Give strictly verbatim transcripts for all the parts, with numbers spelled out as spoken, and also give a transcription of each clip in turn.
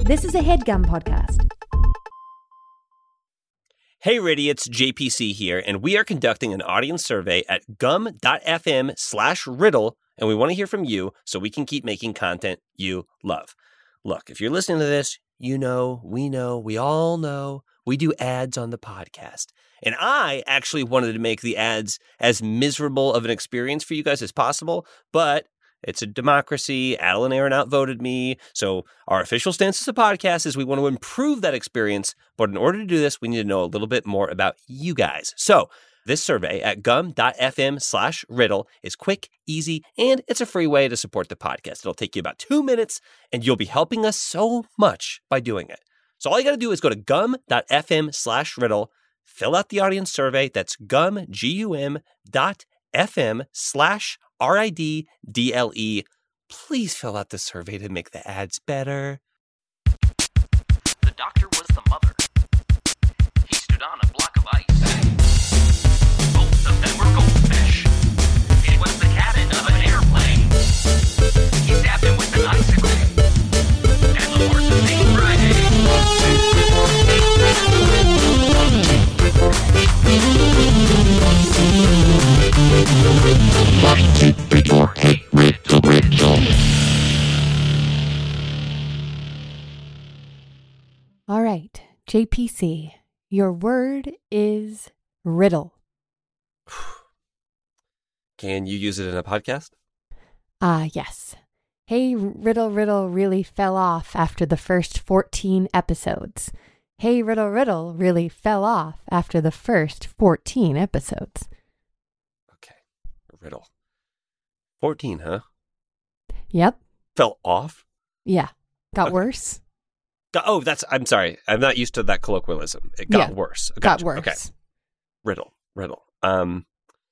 This is a HeadGum podcast. Hey, Ridiots, J P C here, and we are conducting an audience survey at gum.fm slash riddle, and we want to hear from you so we can keep making content you love. Look, if you're listening to this, you know, we know, we all know, we do ads on the podcast. And I actually wanted to make the ads as miserable of an experience for you guys as possible, but it's a democracy. Adel and Aaron outvoted me. So our official stance as a podcast is we want to improve that experience. But in order to do this, we need to know a little bit more about you guys. So this survey at gum.fm slash riddle is quick, easy, and it's a free way to support the podcast. It'll take you about two minutes, and you'll be helping us so much by doing it. So all you got to do is go to gum.fm slash riddle, fill out the audience survey. That's gum, G-U-M dot fm slash R-I-D-D-L-E. Please fill out the survey to make the ads better. The doctor was the mother. He stood on a block of ice. Both of them were goldfish. It was the cabin of an airplane. He stabbed him with an icicle. And the horse was named Friday. All right, J P C, your word is riddle. Can you use it in a podcast? Ah, uh, yes. Hey, Riddle Riddle really fell off after the first fourteen episodes. Hey, Riddle Riddle really fell off after the first fourteen episodes. Okay, riddle. fourteen, huh? Yep. Fell off? Yeah. Got Okay. worse? Got, oh, that's, I'm sorry. I'm not used to that colloquialism. It got Yeah. worse. Got Gotcha. worse. Okay. Riddle, riddle. Um,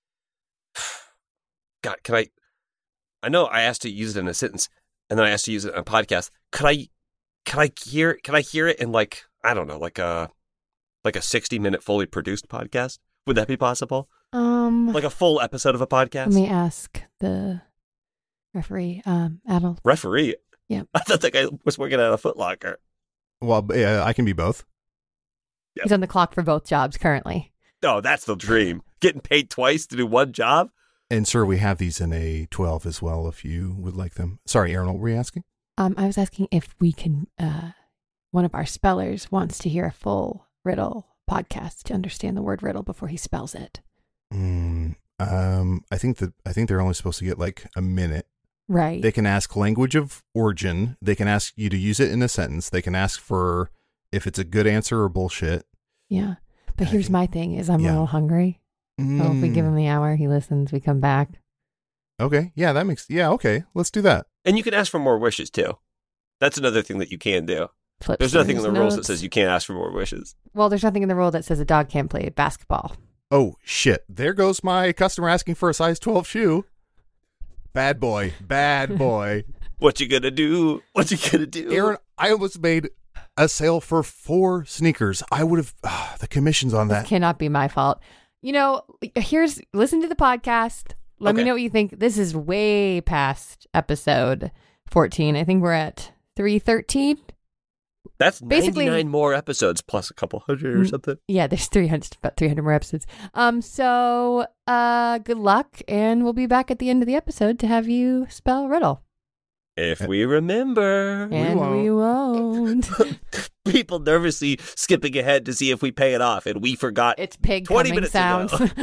God, can I, I know I asked to use it in a sentence, and then I asked to use it in a podcast. Could I, can I hear, can I hear it in like, I don't know, like a, like a sixty minute fully produced podcast? Would that be possible? Um, Like a full episode of a podcast? let me ask the referee, um, Adel. Referee? Yep. I thought that guy was working at a Foot Locker. Well, uh, I can be both. Yeah. He's on the clock for both jobs currently. Oh, that's the dream. Getting paid twice to do one job? And sir, we have these in a twelve as well if you would like them. Sorry, Aaron, what were you asking? Um, I was asking if we can, uh, one of our spellers wants to hear a full riddle podcast to understand the word riddle before he spells it. Mm, um, I think that I think they're only supposed to get like a minute. Right. They can ask language of origin. They can ask you to use it in a sentence. They can ask for if it's a good answer or bullshit. Yeah. But I here's think- my thing is I'm yeah. a little hungry. So if we give Mm, him the hour, he listens, we come back. Okay, yeah, that makes yeah. Okay, let's do that. And you can ask for more wishes, too. That's another thing that you can do. Flip There's through nothing in his the rules that notes. says you can't ask for more wishes. Well, there's nothing in the rule that says a dog can't play basketball. Oh shit! There goes my customer asking for a size twelve shoe. Bad boy, bad boy. What you gonna do? What you gonna do? Aaron, I almost made a sale for four sneakers. I would have uh, the commissions on This that. cannot be my fault. You know, here's listen to the podcast. Let me Okay. know what you think. This is way past episode fourteen. I think we're at three thirteen. That's basically- ninety-nine more episodes plus a couple hundred or Mm. something. Yeah, there's three hundred, about three hundred more episodes. Um, so uh, good luck, and we'll be back at the end of the episode to have you spell riddle. If we remember. And we won't. People nervously skipping ahead to see if we pay it off, and we forgot. It's pig twenty coming minutes sounds. ago.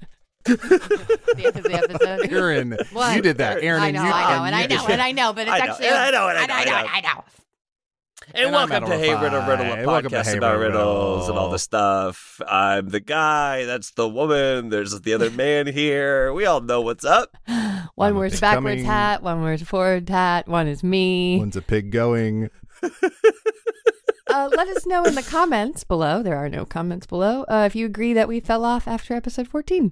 The end of the episode. Aaron, What? you did that. Aaron, I and know, you, I know, and you I did know, that. and I know, but it's I know, actually. and I know, and I know, I know, I know. I know. And, And I'm welcome to Adel Hey Riddle Riddle, a Rafai. Welcome to podcast Hey about Riddle riddles and all Riddle. the stuff. I'm the guy. That's the woman. There's the other man here. We all know what's up. One I'm a wears pig backwards coming. hat, one wears forward hat, one is me. One's a pig going. Uh, let us know in the comments below. There are no comments below. Uh, if you agree that we fell off after episode fourteen.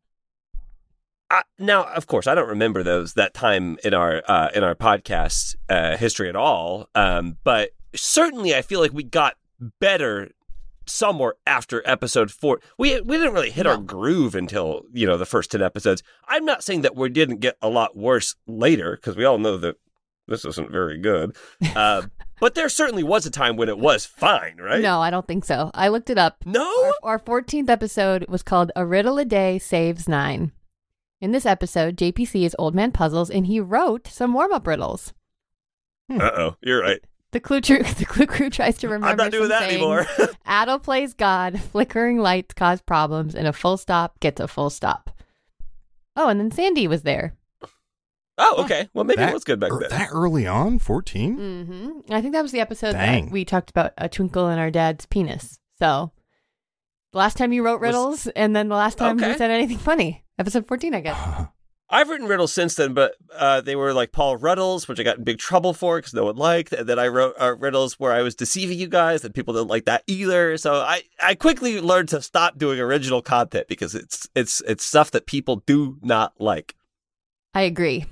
Uh, now, of course, I don't remember those that time in our uh, in our podcast uh, history at all. Um, but certainly, I feel like we got better somewhere after episode four. We we didn't really hit our No. groove until you know the first ten episodes. I'm not saying that we didn't get a lot worse later because we all know that this isn't very good. Uh, But there certainly was a time when it was fine, right? No, I don't think so. I looked it up. No? Our, our fourteenth episode was called A Riddle a Day Saves Nine. In this episode, J P C is Old Man Puzzles, and he wrote some warm-up riddles. Uh-oh, you're right. The clue, tr- the clue crew tries to remember I'm not doing some that sayings. anymore. Adel plays God, flickering lights cause problems, and a full stop gets a full stop. Oh, and then Sandy was there. Oh, okay. Well, maybe That- it was good back er, then. That early on, fourteen? Mm-hmm. I think that was the episode Dang. that we talked about a twinkle in our dad's penis. So, the last time you wrote Was- riddles, and then the last time Okay. you said anything funny. Episode fourteen, I guess. I've written riddles since then, but uh, they were like Paul Ruddles, which I got in big trouble for because no one liked. And then I wrote uh, riddles where I was deceiving you guys, and people didn't like that either. So I, I quickly learned to stop doing original content because it's it's it's stuff that people do not like. I agree.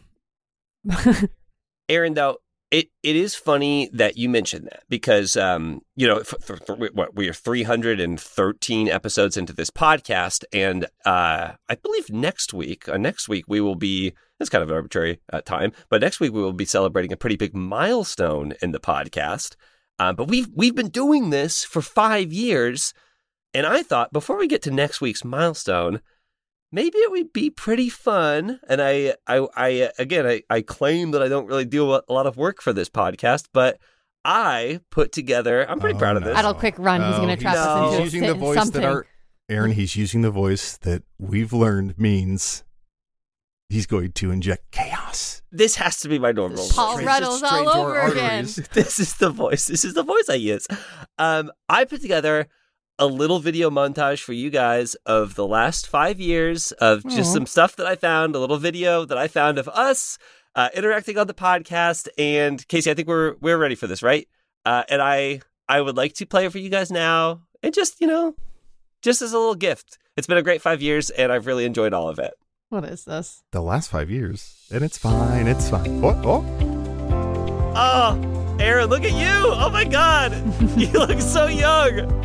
Aaron, though, it, it is funny that you mentioned that because, um, you know, f- th- th- what, we are three hundred thirteen episodes into this podcast. And uh, I believe next week, uh, next week we will be, it's kind of an arbitrary uh, time, but next week we will be celebrating a pretty big milestone in the podcast. Uh, but we've, we've been doing this for five years. And I thought before we get to next week's milestone, maybe it would be pretty fun. And I, I, I again, I, I claim that I don't really do a lot of work for this podcast, but I put together, I'm pretty Oh, proud of no. this. Adel, quick run. He's No, going to trap he's- us into he's a using sit the in voice something. that our Aaron, he's using the voice that we've learned means he's going to inject chaos. This has to be my normal Paul voice. Ruddles Straight all to our over again. arteries. This is the voice. This is the voice I use. Um, I put together a little video montage for you guys of the last five years of just Aw. some stuff that I found, a little video that I found of us uh, interacting on the podcast. And Casey, I think we're we're ready for this, right? Uh, and I I would like to play it for you guys now, and just you know, just as a little gift. It's been a great five years, and I've really enjoyed all of it. What is this? The last five years. And it's fine. It's fine. Oh, oh. Oh, Aaron, look at you! Oh my God, you look so young.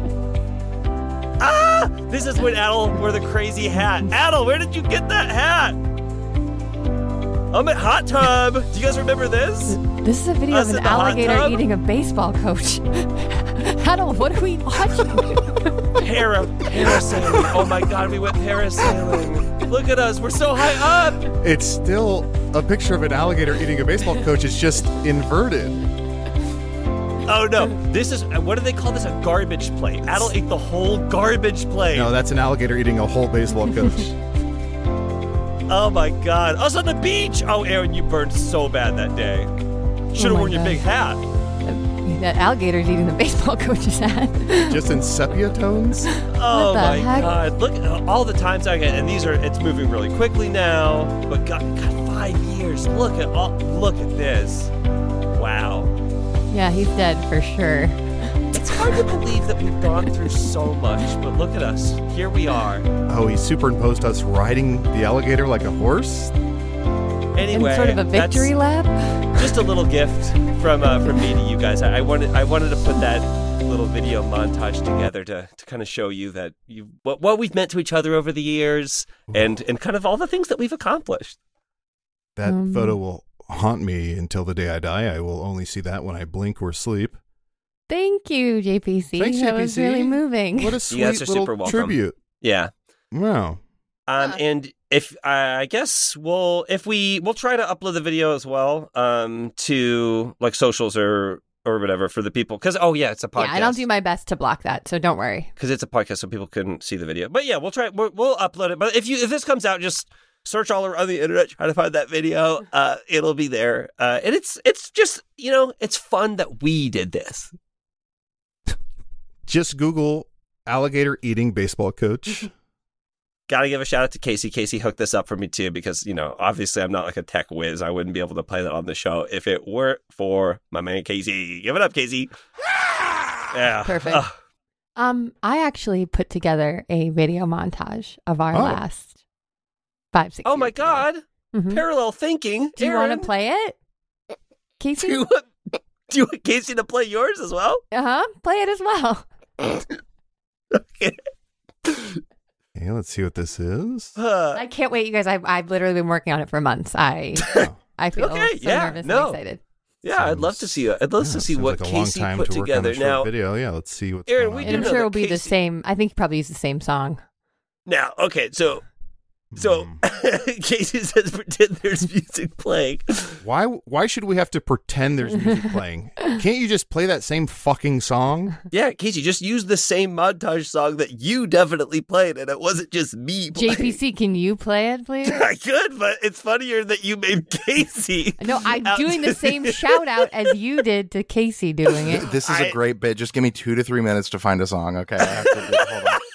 Ah! This is when Adel wore the crazy hat. Adel, where did you get that hat? I'm at Hot Tub. Do you guys remember this? This is a video Us of in an the hot alligator tub? eating a baseball coach. Adel, what are we watching? Para, parasailing. Oh my God, we went parasailing. Look at us. We're so high up. It's still a picture of an alligator eating a baseball coach. It's just inverted. Oh no, this is, what do they call this? A garbage plate. Adel ate the whole garbage plate. No, that's an alligator eating a whole baseball coach. Oh my God. Us on the beach. Oh, Aaron, you burned so bad that day. Should have my worn your God. big hat. That alligator's eating the baseball coach's hat. Just in sepia tones. Oh the my heck? God. Look at all the times I get, and these are, it's moving really quickly now, but God, God, five years. Look at all, look at this. Wow. Yeah, he's dead for sure. It's hard to believe that we've gone through so much, but look at us. Here we are. Oh, he superimposed us riding the alligator like a horse? Anyway, In sort of a that's victory lap. just a little gift from uh, from me to you guys. I, I wanted I wanted to put that little video montage together to, to kind of show you that you what, what we've meant to each other over the years and and kind of all the things that we've accomplished. That Um. photo will haunt me until the day I die. I will only see that when I blink or sleep. Thank you, J P C. Thanks, that J P C. was really moving. What a sweet You guys are little super welcome. tribute. Yeah. Wow. Um, Huh. and if I guess we'll if we we'll try to upload the video as well um to like socials or or whatever for the people because oh yeah it's a podcast Yeah, and I'll do my best to block that, so don't worry. because it's a podcast so people couldn't see the video. But yeah, we'll try we'll, we'll upload it. But if you if this comes out, just search all around the internet, try to find that video. Uh, it'll be there. Uh, and it's it's just you know it's fun that we did this. Just Google alligator eating baseball coach. Got to give a shout out to Casey. Casey hooked this up for me too because, you know, obviously I'm not like a tech whiz. I wouldn't be able to play that on the show if it weren't for my man Casey. Give it up, Casey. Yeah. Perfect. Ugh. Um, I actually put together a video montage of our Oh. last five, six. Oh my years ago. God. Mhm. Parallel thinking. Do you Aaron, want to play it, Casey? Do you, want, do you want Casey to play yours as well? Uh huh. Play it as well. Okay. Okay, let's see what this is. Uh, I can't wait, you guys. I've I've literally been working on it for months. I Oh. I feel Okay, so yeah, nervous no. and excited. Yeah, I'd love to see. I'd love Yeah, to see seems what like a long Casey time put to work on together. a short Now, video. Yeah, let's see what's Aaron, going we on. do And I'm know sure that it'll be the Casey- same. I think he probably used the same song. now, okay, so so Hmm. Casey says pretend there's music playing. Why why should we have to pretend there's music playing? Can't you just play that same fucking song? Yeah, Casey, just use the same montage song that you definitely played, and it wasn't just me playing. J P C, can you play it, please? I could, but it's funnier that you made Casey. No, I'm out doing to- the same shout out as you did to Casey doing it. This is a I- great bit. Just give me two to three minutes to find a song. Okay. I have to do, hold on.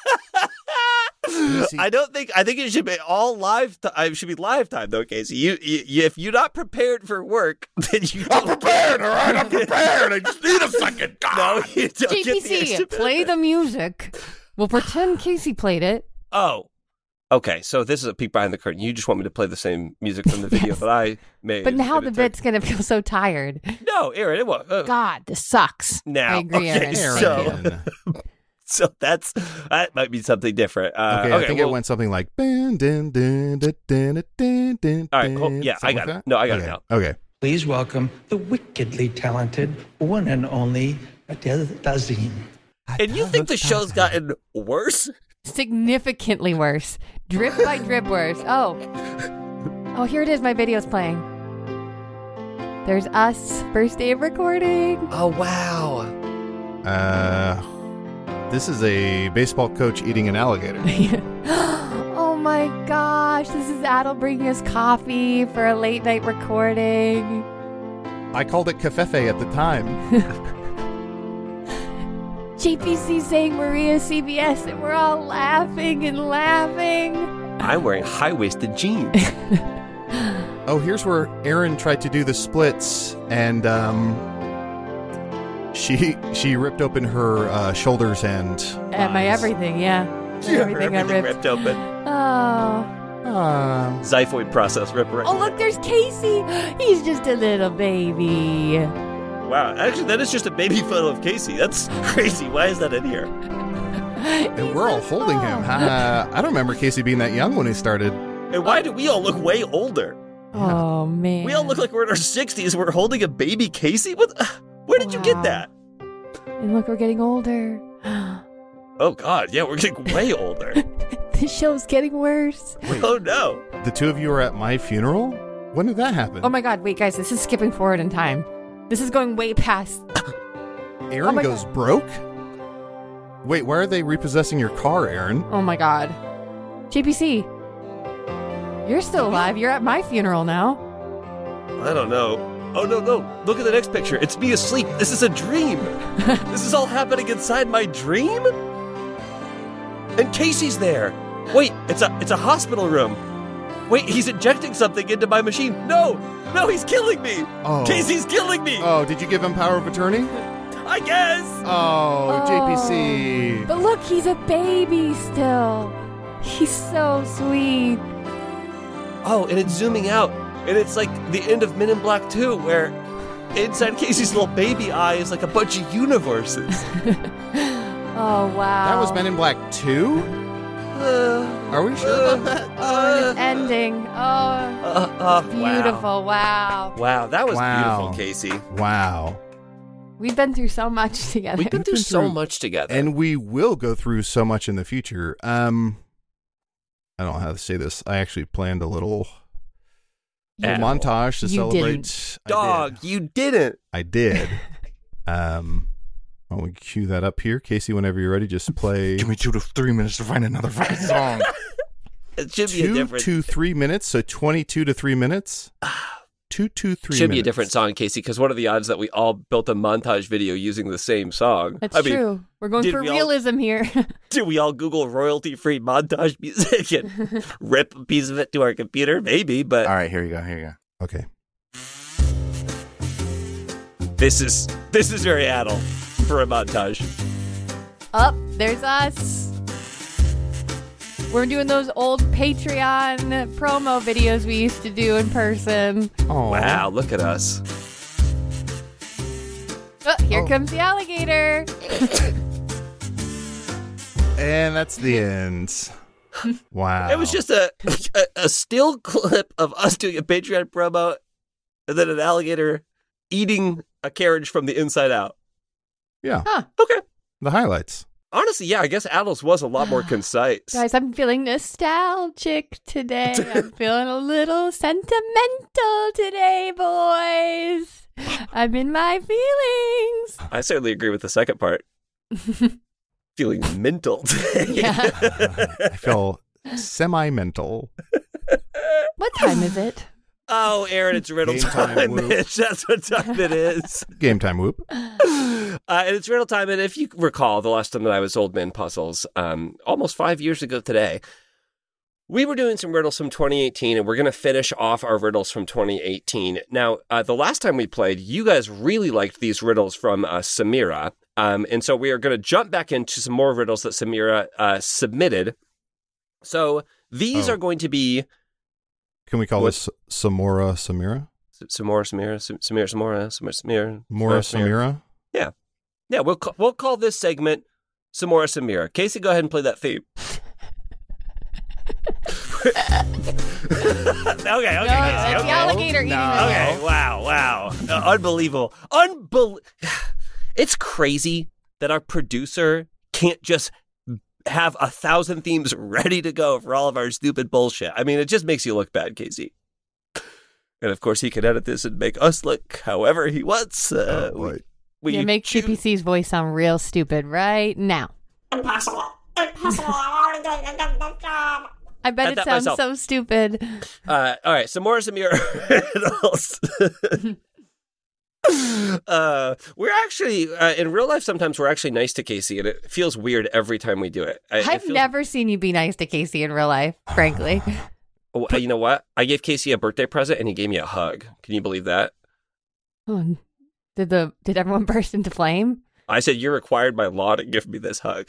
I don't think. I think it should be all live. T- it should be live time though, Casey. You, you, you, if you're not prepared for work, then you. I'm don't prepared. All right. I'm prepared. I just need a second. No, God. you don't get the J P C, extra play minute. the music. We'll pretend Casey played it. Oh, okay. So this is a peek behind the curtain. You just want me to play the same music from the video Yes. that I made. But now in the a bit's going to feel so tired. tech- No, Aaron. It was. Uh, God, this sucks. Now, I agree, okay, Aaron. so- Thank you. Aaron. so that's that might be something different. Uh, Okay, I think well, it went something like. Dun, dun, dun, dun, dun, dun, dun, All right, hold- dun, yeah, I something got like it. that? No, I got it okay. now. Okay. Please welcome the wickedly talented one and only Adele Dazeem. And you think the show's gotten worse? Significantly worse. Drip by drip worse. Oh. Oh, here it is. My video's playing. There's us. First day of recording. Oh wow. Uh, this is a baseball coach eating an alligator. Oh my gosh. This is Adel bringing us coffee for a late night recording. I called it cafefe at the time. J P C saying Maria C B S and we're all laughing and laughing. I'm wearing high-waisted jeans. Oh, here's where Erin tried to do the splits, and um, she she ripped open her uh, shoulders and And my Nice. everything, yeah. Yeah, Everything I everything ripped. ripped open. Oh. um, Xiphoid process rip right Oh, there. look, there's Casey. He's just a little baby. Wow, actually, that is just a baby photo of Casey. That's crazy. Why is that in here? and we're all holding him. Uh, I don't remember Casey being that young when he started. And why do we all look way older? Oh, man. We all look like we're in our sixties. We're holding a baby Casey. What? Where did you get Wow. that? And look, we're getting older. Oh God, yeah, we're getting way older. The show's getting worse. Oh no. The two of you were at my funeral. When did that happen? Oh my god, wait, guys, this is skipping forward in time. This is going way past. Aaron oh my goes broke. Wait, why are they repossessing your car, Aaron? Oh my god. J P C, you're still alive. You're at my funeral now. I don't know. Oh no, no. Look at the next picture. It's me asleep. This is a dream. This is all happening inside my dream? And Casey's there. Wait, it's a it's a hospital room. Wait, he's injecting something into my machine. No! No, he's killing me! Oh. Casey's killing me! Oh, did you give him power of attorney? I guess! Oh, Oh. J P C. But look, he's a baby still. He's so sweet. Oh, and it's zooming out. And it's like the end of Men in Black two, where inside Casey's little baby eye is like a bunch of universes. Oh wow. That was Men in Black two? Uh, Are we sure about that? Oh, and it's ending. Oh, uh, uh, beautiful. Wow. Wow. Wow, that was Wow. beautiful, Casey. Wow. We've been through so much together. We've been through been so through- much together. And we will go through so much in the future. Um, I don't know how to say this. I actually planned a little, little Animal. montage to You celebrate. didn't. I Dog, did. you didn't. I did. um, I'll cue that up here, Casey. Whenever you're ready, just play Give me two to three minutes to find another fucking song. It should be a two different. to three minutes. So twenty-two to three minutes. Two to three. should be a minutes. different song, Casey. Because what are the odds that we all built a montage video using the same song? That's I mean, true. We're going did for we all- realism here. do we all Google royalty-free montage music and rip a piece of it to our computer? Maybe, but All right, here you go. Here you go. Okay. this is this is very Adel for a montage. Up, there's us. We're doing those old Patreon promo videos we used to do in person. Oh Wow, look at us. Oh, here Oh. comes the alligator. And that's the end. Wow. It was just a, a a still clip of us doing a Patreon promo, and then an alligator eating a carriage from the inside out. Yeah. Huh. Okay. The highlights. Honestly, yeah, I guess Adults was a lot more concise. Guys, I'm feeling nostalgic today. I'm feeling a little sentimental today, boys. I'm in my feelings. I certainly agree with the second part. Feeling mental today. Yeah. I feel semi-mental. What time is it? Oh, Aaron, it's riddle Game time, time, whoop. bitch. That's what time it is. Game time whoop. Uh, and it's riddle time. And if you recall, the last time that I was Old Man Puzzles, um, almost five years ago today, we were doing some riddles from twenty eighteen, and we're going to finish off our riddles from twenty eighteen. Now, uh, the last time we played, you guys really liked these riddles from uh, Samira. Um, and so we are going to jump back into some more riddles that Samira uh, submitted. So these Oh. are going to be... Can we call What? this Samora Samira? Samora, Samira, Sam- Samira, Samora, Samira, Samira. Mora Samira. Samira? Yeah, we'll ca- we'll call this segment Samora Samira. Casey, go ahead and play that theme. okay, okay, No, Casey, it's okay. the alligator eating the Okay, nail. wow, wow. Uh, unbelievable. Unbel- It's crazy that our producer can't just have a thousand themes ready to go for all of our stupid bullshit. I mean, it just makes you look bad, Casey. And of course, he can edit this and make us look however he wants. Uh, Oh, boy. we, we You make choose- G P C's voice sound real stupid right now. Impossible. Impossible. I already did a good job. I bet At it that sounds myself. so stupid. Uh, all right, some more Samir riddles. uh, we're actually uh, in real life. Sometimes we're actually nice to Casey, and it feels weird every time we do it. I, it I've feels- never seen you be nice to Casey in real life, frankly. Oh, you know what? I gave Casey a birthday present, and he gave me a hug. Can you believe that? Oh, did the did everyone burst into flame? I said you're required by law to give me this hug.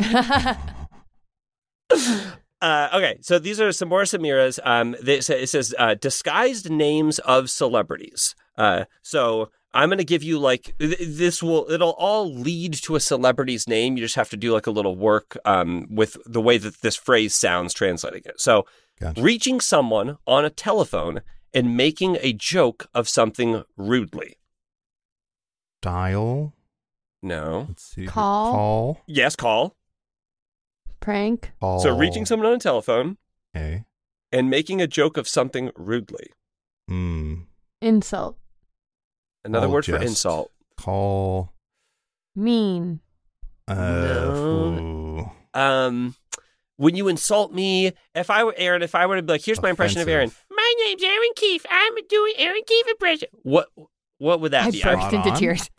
Uh, okay, so these are some more Samiras. Um, they, it says uh, disguised names of celebrities. Uh, so I'm going to give you like th- this will it'll all lead to a celebrity's name. You just have to do like a little work um, with the way that this phrase sounds translating it. So Gotcha. reaching someone on a telephone and making a joke of something rudely. Dial. No. Let's see. Call. Call. Yes, call. Prank. Call. So reaching someone on a telephone Okay. and making a joke of something rudely. Hmm. Insult. Another Call word for jest. insult. Call. Mean. Uh, No. ooh. Um, when you insult me, if I were Aaron, if I were to be like, here's my impression of Aaron. Offensive. My name's Aaron Keefe. I'm doing Aaron Keefe impression. What what would that I be? burst Spot into on. tears.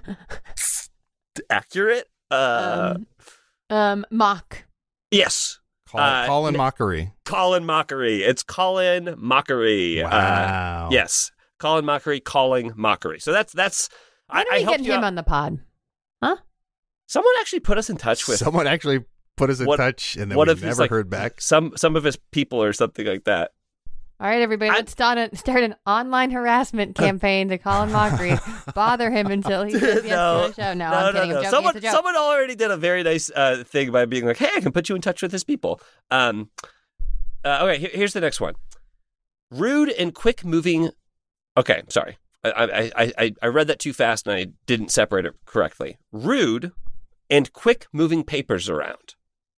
Accurate? Uh, um, um, mock. yes. Call, Uh, call and n- mockery. Colin Mockery. It's Colin Mockery. Uh, Wow. yes. Colin Mockery, calling mockery. So that's that's. When I, are I we helped getting you him out. on the pod? Someone actually put us in touch with Someone actually put us in What- touch, and then one we of his, never like, heard back. some some of his people or something like that. All right, everybody, I- let's start, a, start an online harassment campaign to Colin Mockery. Bother him until he says yes No. to the show. No, no, I'm no, kidding. no. I'm joking. Someone, it's a joke. someone already did a very nice uh, thing by being like, "Hey, I can put you in touch with his people." Um, uh, okay, here, here's the next one: rude and quick moving. Okay, sorry, I, I, I, I, I read that too fast and I didn't separate it correctly. Rude and quick moving papers around.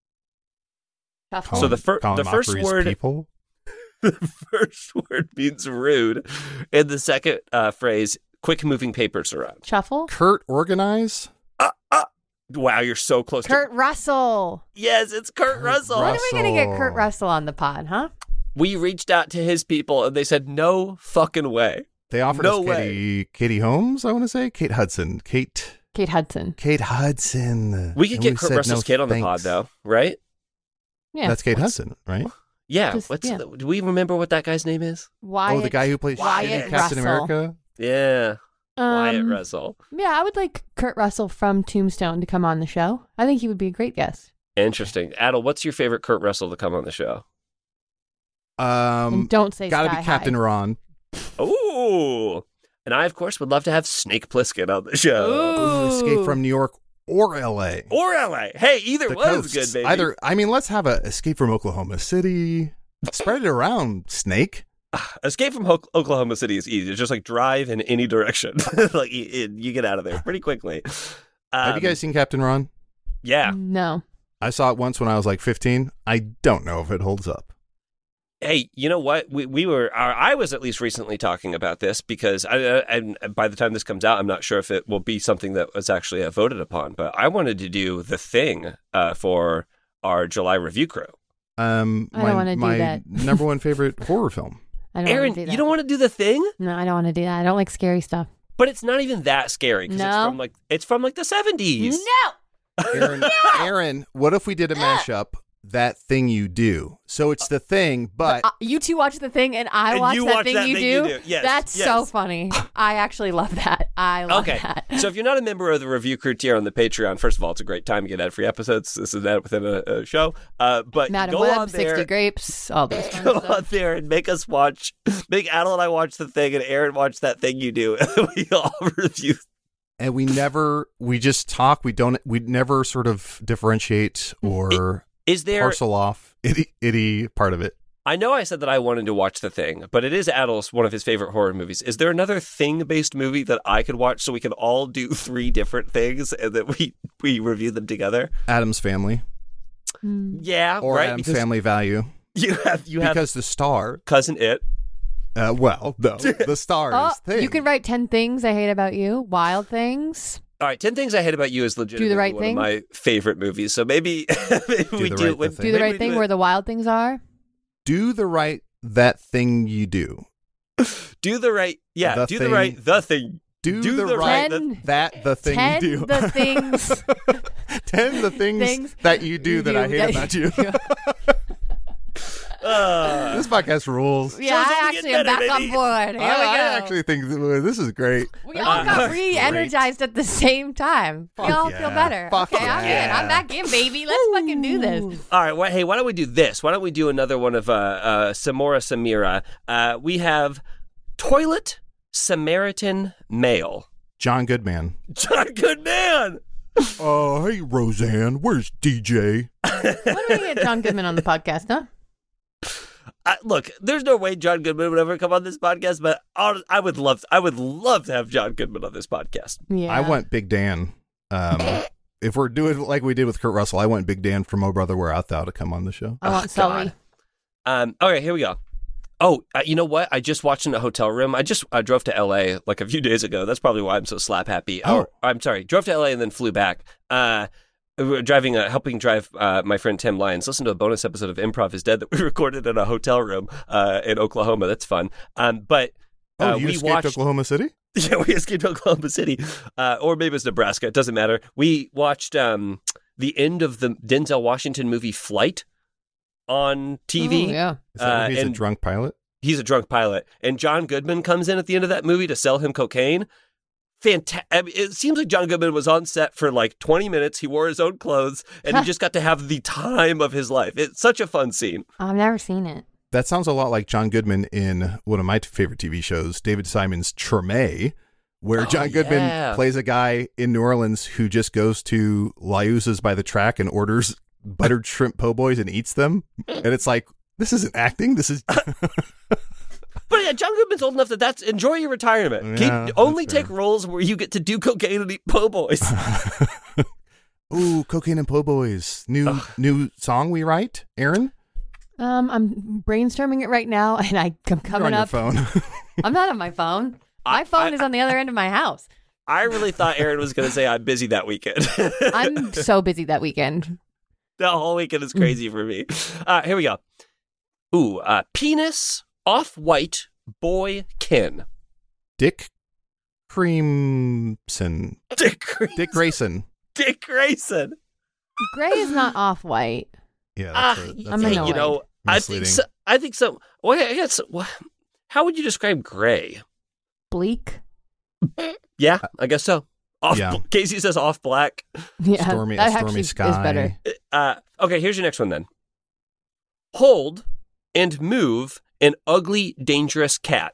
Shuffle. So the fir- Colin the first Mockery's word- People. The first word means rude, and the second uh, phrase, quick moving papers around. Shuffle. Kurt Organize. Uh, uh, wow, you're so close. Kurt to Russell. Yes, it's Kurt, Kurt Russell. When are we going to get Kurt Russell. Russell on the pod, huh? We reached out to his people and they said, no fucking way. They offered No us way. Katie, Katie Holmes, I want to say. Kate Hudson. Kate Kate Hudson. Kate Hudson. We could And get Kurt said Russell's no kid on the thanks. pod, though, right? Yeah. That's Kate Hudson, right? Yeah. Just- What's yeah. The, do we remember what that guy's name is? Wyatt. Oh, the guy who plays Wyatt shitty Captain Russell. America. Yeah. Wyatt Um, Russell. Yeah, I would like Kurt Russell from Tombstone to come on the show. I think he would be a great guest. Interesting. Adel, what's your favorite Kurt Russell to come on the show? Um, and don't say gotta Sky be Captain High. Ron. Ooh. And I, of course, would love to have Snake Plissken on the show. Ooh. Escape from New York or L A. Or L A. Hey, either The one is coasts. good, baby. Either, I mean, let's have a Escape from Oklahoma City. Spread it around, Snake. Escape from Ho- Oklahoma City is easy. It's just like drive in any direction. Like you, you get out of there pretty quickly. Um, Have you guys seen Captain Ron? Yeah. No. I saw it once when I was like fifteen. I don't know if it holds up. Hey, you know what? We we were, uh, I was at least recently talking about this because I, uh, and by the time this comes out, I'm not sure if it will be something that was actually uh, voted upon. But I wanted to do The Thing uh, for our July review crew. Um, I don't my, wanna do my that. number one favorite horror film. I don't Aaron, want to do that. you don't want to do The Thing? No, I don't want to do that. I don't like scary stuff. But it's not even that scary because it's No. from like it's from like the seventies. No. Aaron, Aaron, what if we did a mashup? That Thing You Do. So it's The Thing, but Uh, you two watch the thing, and I And watch you that watch thing that you thing do. you do. Yes, That's yes. so funny. I actually love that. I love Okay, that. so if you're not a member of the review crew tier on the Patreon, first of all, it's a great time to get ad-free episodes. This is that within a, a show. Uh, but Madam go Web, on there, sixty Grapes, all those fun go stuff. on there and make us watch, make Adel and I watch The Thing, and Aaron watch That Thing You Do, and we all review. and we never we just talk. We don't we never sort of differentiate or Is there? parcel off itty itty part of it. I know I said that I wanted to watch The Thing, but it is Adel's one of his favorite horror movies. Is there another Thing-based movie that I could watch so we can all do three different things and that we we review them together? Adam's Family Hmm. Yeah, or right. Adam's Because Family Value you have you have because the star. Cousin It. Uh, well, no, the star Oh, is Thing. you can write ten things I hate about you. Wild things. All right, ten Things I Hate About You is legitimately right one thing? of my favorite movies. So maybe, maybe Do we the do right it with thing. Do the maybe right we thing do where it- the wild things are. Do the right that thing you do. do the right yeah The do thing- the right the thing Do, Do the, the right right- Ten- that the thing ten you do. the things. Ten the things, Things that you do that I hate about you. uh, This podcast rules. Yeah, Show's I only actually getting am back better, on baby. board. Here I, we go. I actually think th- this is great. we all got Uh, re-energized at the same time. We Fuck all yeah. feel better. Fuck okay, I'm in. yeah. I'm back in, baby. Let's fucking do this. all right well, hey, why don't we do this? Why don't we do another one of uh, uh, Samora Samira? Uh, we have Toilet Samaritan Mail. John Goodman. John Goodman. Oh, hey, Roseanne. Where's D J? When do we get John Goodman on the podcast, huh? Uh, look, there's no way John Goodman would ever come on this podcast, but I'll, I would love, I would love to have John Goodman on this podcast. Yeah. I want Big Dan. Um, if we're doing like we did with Kurt Russell, I want Big Dan from Oh Brother Where Art Thou to come on the show. I want Oh, Sully. God. Um, all right, here we go. Oh, uh, you know what? I just watched in a hotel room. I just I drove to L A like a few days ago. That's probably why I'm so slap happy. Oh. Or, I'm sorry, drove to L A and then flew back. Uh, we were driving, uh, helping drive uh, my friend Tim Lyons. Listen to a bonus episode of Improv is Dead that we recorded in a hotel room uh, in Oklahoma. That's fun. Um, but Oh, uh, you we escaped watched. Oklahoma City? Yeah, we escaped Oklahoma City, uh, or maybe it's Nebraska. It doesn't matter. We watched um, the end of the Denzel Washington movie Flight on T V. Oh, yeah. Is that where Uh, he's a and- drunk pilot? He's a drunk pilot, and John Goodman comes in at the end of that movie to sell him cocaine. Fantastic! I mean, it seems like John Goodman was on set for like twenty minutes. He wore his own clothes, and he just got to have the time of his life. It's such a fun scene. I've never seen it. That sounds a lot like John Goodman in one of my favorite T V shows, David Simon's Treme, where Oh, John Goodman yeah. plays a guy in New Orleans who just goes to Liuzza's by the track and orders buttered shrimp po' boys and eats them. And it's like, this isn't acting. This is. But yeah, John Goodman's old enough that that's enjoy your retirement. Yeah, Keep, only that's fair. take roles where you get to do cocaine and eat po' boys. Ooh, cocaine and po' boys. New new song we write, Aaron. Um, I'm brainstorming it right now, and I, I'm You're coming on up. your phone. I'm not on my phone. My I- phone I- is on the other end of my house. I really thought Aaron was going to say I'm busy that weekend. I'm so busy that weekend. The whole weekend is crazy for me. Uh, here we go. Ooh, uh, penis, off-white, boy, kin. Dick Creamson. Dick Grayson. Dick Grayson. Dick Grayson. Gray is not off-white. Yeah, Ah, that's a, that's I'm hey, annoyed. you know, I think misleading. so, I think so. Well, I guess, well, how would you describe gray? Bleak. Yeah, I guess so. Off. Yeah. Casey says off black. Yeah, Stormy- that a stormy actually sky. is better. Uh, okay, here's your next one then. Hold and move an ugly, dangerous cat.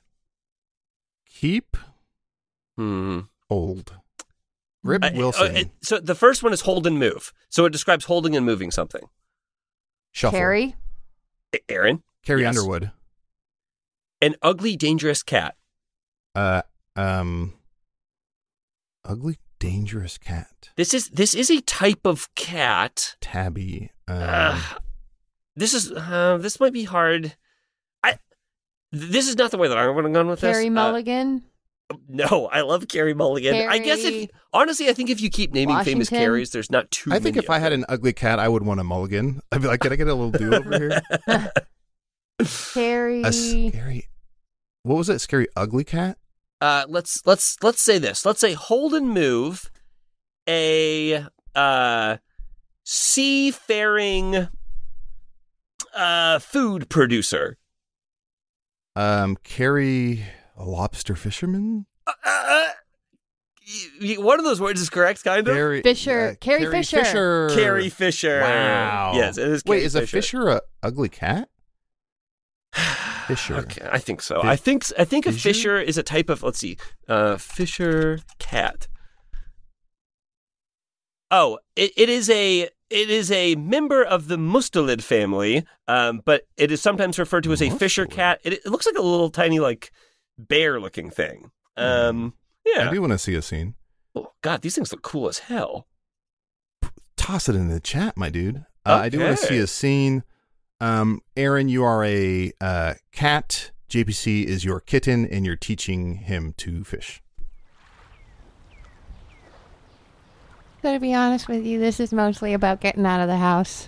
Keep Hmm. old. Rip Uh, Wilson. uh, it- so the first one is hold and move. So it describes holding and moving something. Shuffle. Carrie. A- Aaron? Carrie Yes. Underwood. An ugly, dangerous cat. Uh, um, ugly, dangerous cat. This is this is a type of cat. Tabby. Um, Uh, this is uh, this might be hard. I this is not the way that I would have gone with Carrie this. Mulligan. Uh, no, I love Carrie Mulligan. I guess if Carrie honestly, I think if you keep naming famous Washington. Carries, there's not too. I think many if I of had them. an ugly cat, I would want a mulligan. I'd be like, can I get a little do over here? Carrie. A scary. What was it? Scary ugly cat? Uh, let's let's let's say this. Let's say hold and move a uh, seafaring uh, food producer. Um, Carrie, a lobster fisherman. Uh, uh, y- y- one of those words is correct, kind of. Carrie, Fisher. Carrie Fisher. Fisher. Carrie Fisher. Wow. Yes, it is. Wait, Carrie is a fisher a ugly cat? Fisher. Okay, I think so. Fi- I think I think a Fisher? fisher is a type of. Let's see, uh, fisher cat. Oh, it, it is a it is a member of the mustelid family, um, but it is sometimes referred to as a fisher Mustelid. cat. It, it looks like a little tiny like bear looking thing. Um, I yeah. do want to see a scene. Oh, God, these things look cool as hell. Toss it in the chat, my dude. Uh, I do want to Okay. see a scene. Um, Aaron, you are a uh, cat. J P C is your kitten, and you're teaching him to fish. To be honest with you, this is mostly about getting out of the house.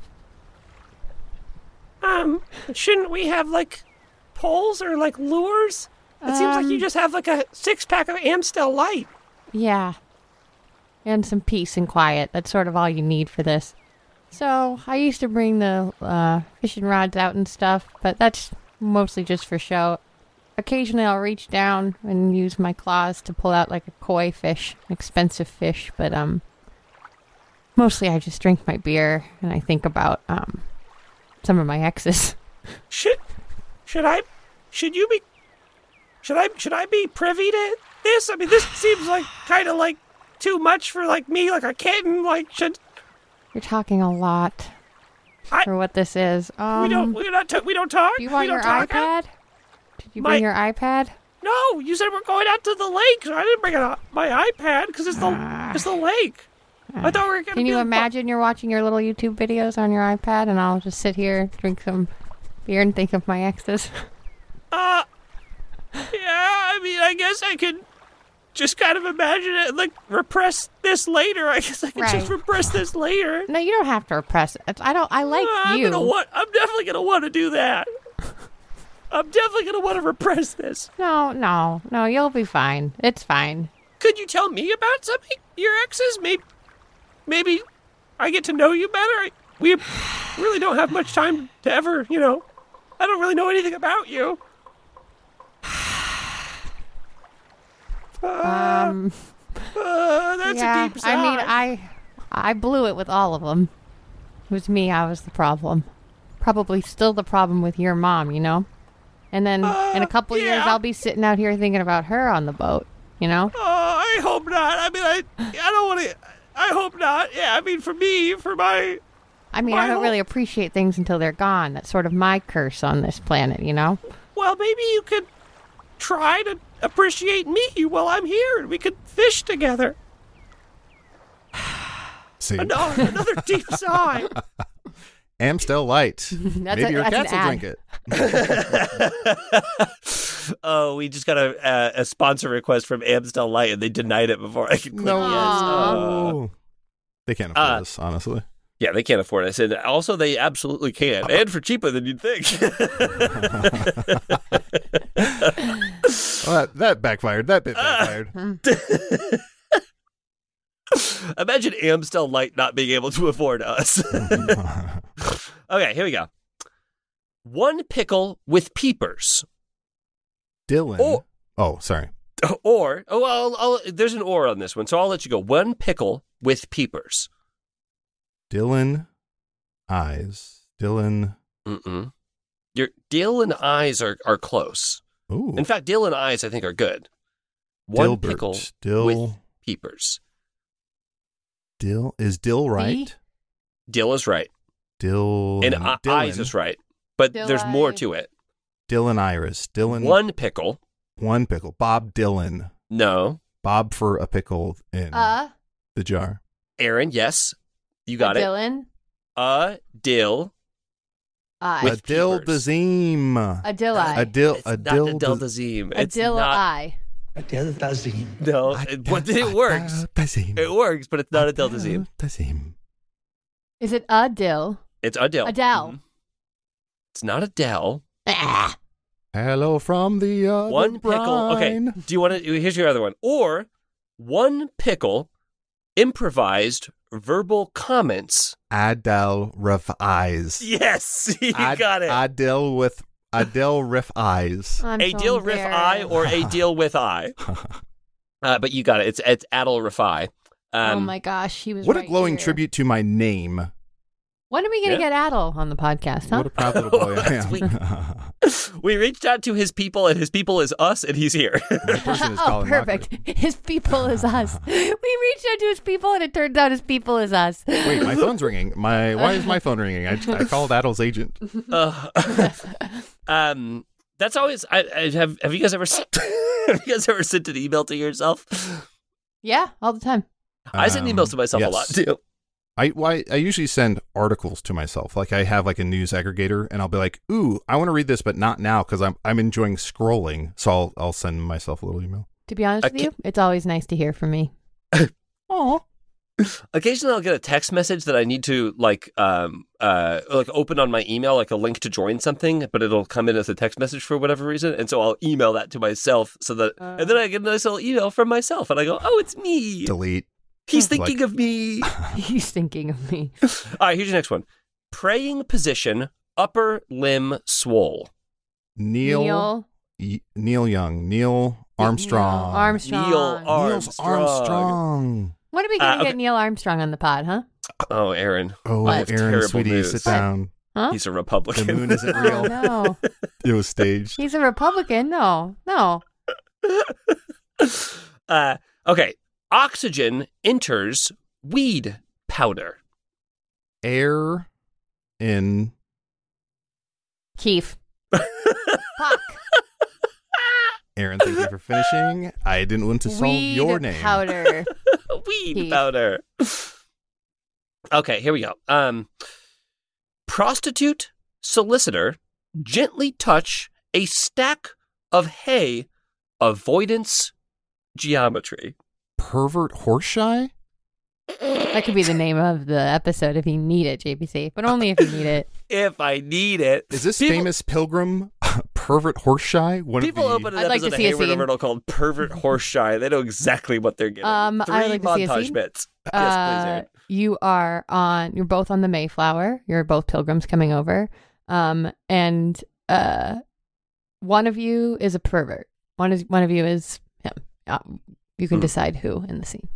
Um, shouldn't we have like poles or like lures? It seems like you Um, just have like a six pack of Amstel Light. Yeah. And some peace and quiet. That's sort of all you need for this. So, I used to bring the uh, fishing rods out and stuff, but that's mostly just for show. Occasionally I'll reach down and use my claws to pull out like a koi fish, an expensive fish, but um, mostly I just drink my beer and I think about um, some of my exes. Should should I should you be should I should I be privy to this? I mean, this seems like kind of like too much for like me, like a kitten. Like, should You're talking a lot I- for what this is. Um, we don't we not ta- we don't talk? do you We want don't your talk? iPad? Did you My- bring your iPad? No, you said we're going out to the lake. So I didn't bring a, my iPad because it's the Ah. it's the lake. I thought we were gonna. Can be you like, imagine you're watching your little YouTube videos on your iPad and I'll just sit here, drink some beer and think of my exes? Uh, yeah. I mean, I guess I could just kind of imagine it, like repress this later. I guess I could just Right. repress this later. No, you don't have to repress it. I don't. I like Uh, I'm you. gonna want. I'm definitely gonna want to do that. I'm definitely gonna want to repress this. No, no, no. You'll be fine. It's fine. Could you tell me about some of your exes? Maybe, maybe I get to know you better. I, we really don't have much time to ever, you know. I don't really know anything about you. Uh, Um. uh, that's yeah. a deep sigh. I mean, I, I blew it with all of them. It was me. I was the problem. Probably still the problem with your mom. You know. And then in a Uh, couple years, yeah. I'll be sitting out here thinking about her on the boat. You know. Oh, I hope not. I mean, I, I don't want to. I hope not. Yeah, I mean, for me, for my. I mean, My I don't whole- really appreciate things until they're gone. That's sort of my curse on this planet, you know? Well, maybe you could try to appreciate me while I'm here, and we could fish together. See, Another, another deep sigh. Amstel Light. That's Maybe a- your that's an cats will ad. drink it. Oh, we just got a, uh, a sponsor request from Amstel Light, and they denied it before I could click No, yes. Uh, they can't afford Uh, this, honestly. yeah, they can't afford it. And also, they absolutely can, and for cheaper than you'd think. Well, that, that backfired. That bit backfired. Imagine Amstel Light not being able to afford us. Okay, here we go. One pickle with peepers. Dylan. Oh. Oh, sorry. Or, oh, I'll, I'll, there's an or on this one, so I'll let you go. One pickle with peepers. Dylan eyes. Dylan. Mm-mm. Your dill and eyes are, are close. Ooh. In fact, dill and eyes, I think, are good. One Dilbert. pickle Dill. with peepers. Dill. Is Dill right? Dill is right. Dill. And uh, Dylan. eyes is right. But Dill there's more eye. to it. Dylan Iris. Dylan. One pickle. One pickle. Bob Dylan. No. Bob for a pickle in Uh, the jar. Aaron, yes. You got a it. Dylan. A dill. I. With Adil peepers. Dazeem. A dill I. Adil. It's not Adil. Adil Dazeem. A It's dill not. I. Adele Dazeem. No. It, what, it works. Dazeem. It works, but it's not Adil Dazeem. Dazeem. Is it a dill? It's Adele. Adele. Mhm. It's not Adele. Ah. Hello from the other One pickle. Okay. brine. Do you want to? Here's your other one. Or one pickle improvised verbal comments. Adele Riff Eyes. Yes, you Ad- got it. Adele with Adele Riff Eyes. I'm a so deal riff I embarrassed. or a deal with I. Uh, but you got it. It's it's Adel Rafai. Um, oh my gosh, he was What right a glowing here. tribute to my name. When are we going to Yeah. get Adel on the podcast, huh? What a proud little boy I Sweet. am. We reached out to his people, and his people is us, and he's here. My person is oh, Colin perfect. His people is us. We reached out to his people, and it turns out his people is us. Wait, my phone's ringing. My why is my phone ringing? I, I called Adel's agent. Uh, um, that's always. I, I have. Have you guys ever? sent- have you guys ever sent an email to yourself? Yeah, all the time. I send Um, emails to myself yes. a lot too. I, why, I usually send articles to myself. Like I have like a news aggregator, and I'll be like, "Ooh, I want to read this, but not now because I'm I'm enjoying scrolling." So I'll I'll send myself a little email. To be honest I with you, it's always nice to hear from me. Oh, Occasionally, I'll get a text message that I need to like, um, uh, like open on my email, like a link to join something, but it'll come in as a text message for whatever reason, and so I'll email that to myself, so that, Uh. and then I get a nice little email from myself, and I go, "Oh, it's me. delete. He's Like- thinking of me." He's thinking of me. All right, here's your next one: praying position, upper limb swole. Neil Neil. Y- Neil Young. Neil Armstrong. Neil Armstrong. Neil Ar- Niels Armstrong. Armstrong. When are we going to Uh, okay. get Neil Armstrong on the pod, huh? Oh, Aaron, Oh, What? Aaron, Terrible sweetie, news. sit What? down. Huh? he's a Republican. The moon isn't Oh, real. no. It was staged. He's a Republican. No, no. uh, okay, oxygen enters weed powder. Air in Keith. Fuck. Aaron, thank you for finishing. I didn't want to solve Weed your name. powder. Weed Keith. powder. Okay, here we go. Um, prostitute solicitor gently touch a stack of hay. Avoidance geometry. Pervert horseshy? That could be the name of the episode if you need it, J P C, but only if you need it. If I need it. Is this People- famous pilgrim pervert horseshy? One People of the, open an I'd like episode to of see a Hayward scene. Riddle called Pervert Horseshy. They know exactly what they're getting. Um, Three I'd like to see a montage scene. bits. Yes, please, Uh, Aaron. you are on. You're both on the Mayflower. You're both pilgrims coming over. Um, and uh, one of you is a pervert. One is one of you is him. Uh, you can Hmm. decide who in the scene.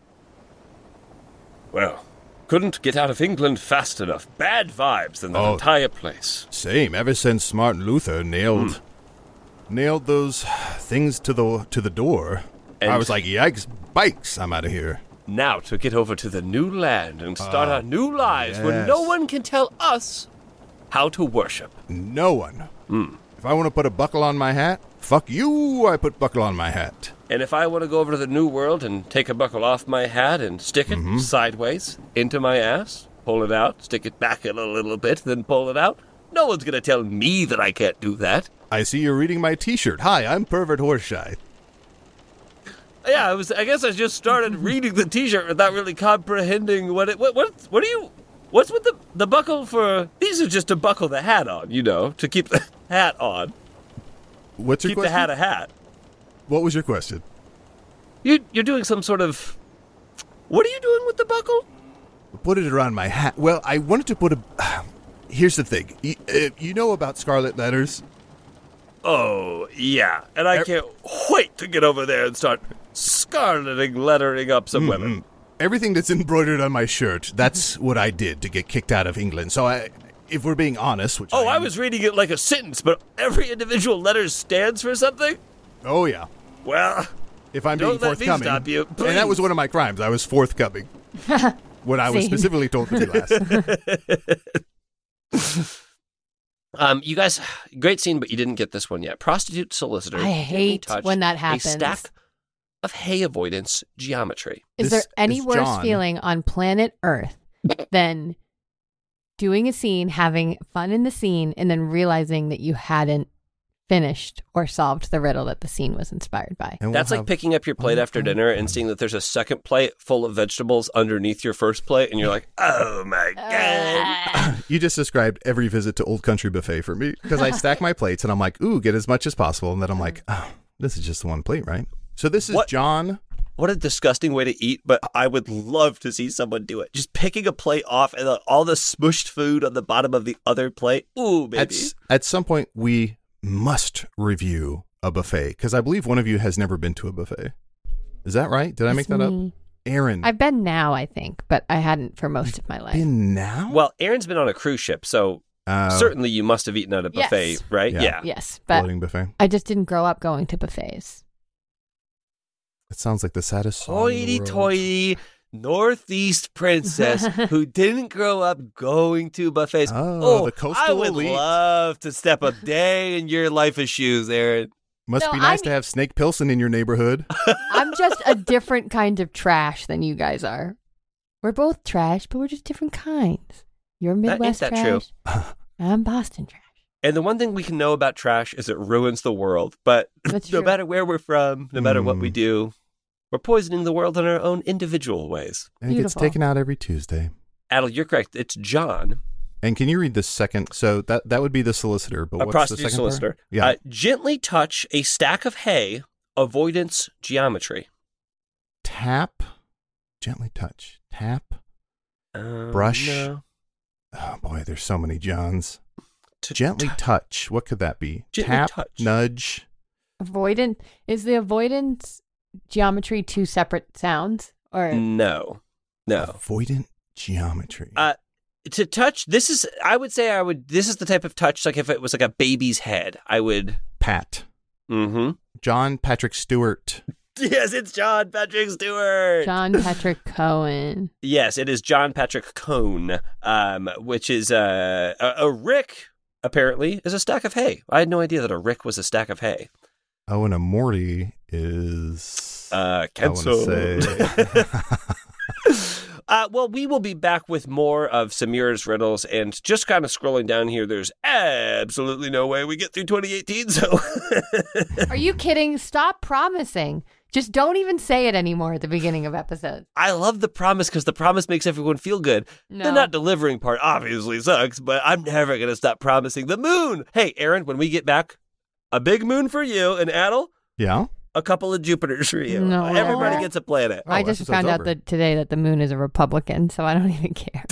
Well, couldn't get out of England fast enough. Bad vibes in the Oh. entire place. Same. Ever since Martin Luther nailed Hmm. nailed those things to the to the door, And- I was like, "Yikes, bikes! I'm out of here." Now to get over to the new land and start Ah, our new lives where no yes. one can tell us how to worship. No one. Hmm. If I want to put a buckle on my hat, fuck you. I put buckle on my hat. And if I want to go over to the new world and take a buckle off my hat and stick it Mm-hmm. sideways into my ass, pull it out, stick it back in a little bit, then pull it out, no one's going to tell me that I can't do that. I see you're reading my T-shirt. Hi, I'm pervert horseshy. Yeah, I was. I guess I just started reading the T-shirt without really comprehending what it. What? What? What are you? What's with the the buckle for? These are just to buckle the hat on, you know, to keep the hat on, What's your keep the question? hat a hat. What was your question? You you're doing some sort of. What are you doing with the buckle? Put it around my hat. Well, I wanted to put a. Here's the thing. You, uh, you know about scarlet letters? Oh yeah, and I Er- can't wait to get over there and start scarleting, lettering up some women. Mm. Everything that's embroidered on my shirt, that's what I did to get kicked out of England. So I, if we're being honest, which Oh, I am- was reading it like a sentence, but every individual letter stands for something. Oh yeah. Well, If I'm Don't being let me forthcoming, stop you, and that was please. one of my crimes. I was forthcoming. What I was Same. specifically told to do last. Um, you guys, great scene, but you didn't get this one yet. Prostitute solicitor. I hate touch when that happens. A stack of hay avoidance geometry. Is This there any is worse John. feeling on planet Earth than doing a scene, having fun in the scene, and then realizing that you hadn't finished or solved the riddle that the scene was inspired by? And we'll That's like have- picking up your plate after dinner and seeing that there's a second plate full of vegetables underneath your first plate, and you're like, oh my God. You just described every visit to Old Country Buffet for me because I stack my plates and I'm like, ooh, get as much as possible. And then I'm like, oh, this is just the one plate, right? So this is What? John. What a disgusting way to eat, but I would love to see someone do it. Just picking a plate off and uh, all the smushed food on the bottom of the other plate. Ooh, baby. At, s- at some point, we must review a buffet because I believe one of you has never been to a buffet. Is that right? Did I make It's that up? me. Aaron. I've been now, I think, but I hadn't for most of my life. been now? Well, Aaron's been on a cruise ship, so Uh, certainly you must have eaten at a buffet, Yes. right? Yeah. Yeah. Yes, but floating buffet. I just didn't grow up going to buffets. It sounds like the saddest song in the world. Hoity-toity Northeast princess who didn't grow up going to buffets. Oh, the coastal I would elite. love to step a day in your life of shoes, Aaron. Must No, be nice I'm- to have Snake Pilsen in your neighborhood. I'm just a different kind of trash than you guys are. We're both trash, but we're just different kinds. You're That- ain't Midwest that trash. true? I'm Boston trash. And the one thing we can know about trash is it ruins the world. But That's no true. matter where we're from, no matter what we Mm. do, we're poisoning the world in our own individual ways. And it gets Beautiful. taken out every Tuesday. Adel, you're correct. It's John, And can you read the second? So that that would be the solicitor. But a what's prostitute the second part? solicitor. Yeah. Uh, gently touch a stack of hay, avoidance geometry. Tap. Gently touch. Tap. Um, Brush. no. Oh boy, there's so many Johns. To Gently tou- touch. What could that be? Gently Tap. touch. Nudge. Avoidant is the avoidance geometry two separate sounds, or No. No. Avoidant geometry. Uh, to touch, this is, I would say I would, this is the type of touch, like if it was like a baby's head, I would, Pat. mm-hmm. John Patrick Stewart. Yes, it's John Patrick Stewart. John Patrick Cohen. Yes, it is John Patrick Cone, um, which is uh, a, a rick, apparently, is a stack of hay. I had no idea that a rick was a stack of hay. Oh, and a Morty is. Uh, I want Kenzo. to say. uh, well, we will be back with more of Samira's riddles, and just kind of scrolling down here, there's absolutely no way we get through twenty eighteen, so... Are you kidding? Stop promising. Just don't even say it anymore at the beginning of episodes. I love the promise because the promise makes everyone feel good. No. The not delivering part obviously sucks, but I'm never going to stop promising the moon. Hey, Aaron, when we get back, a big moon for you, and Adel, Yeah. a couple of Jupiters for you. No. Everybody gets a planet. Oh, I just episode's found out over. that today that the moon is a Republican, so I don't even care.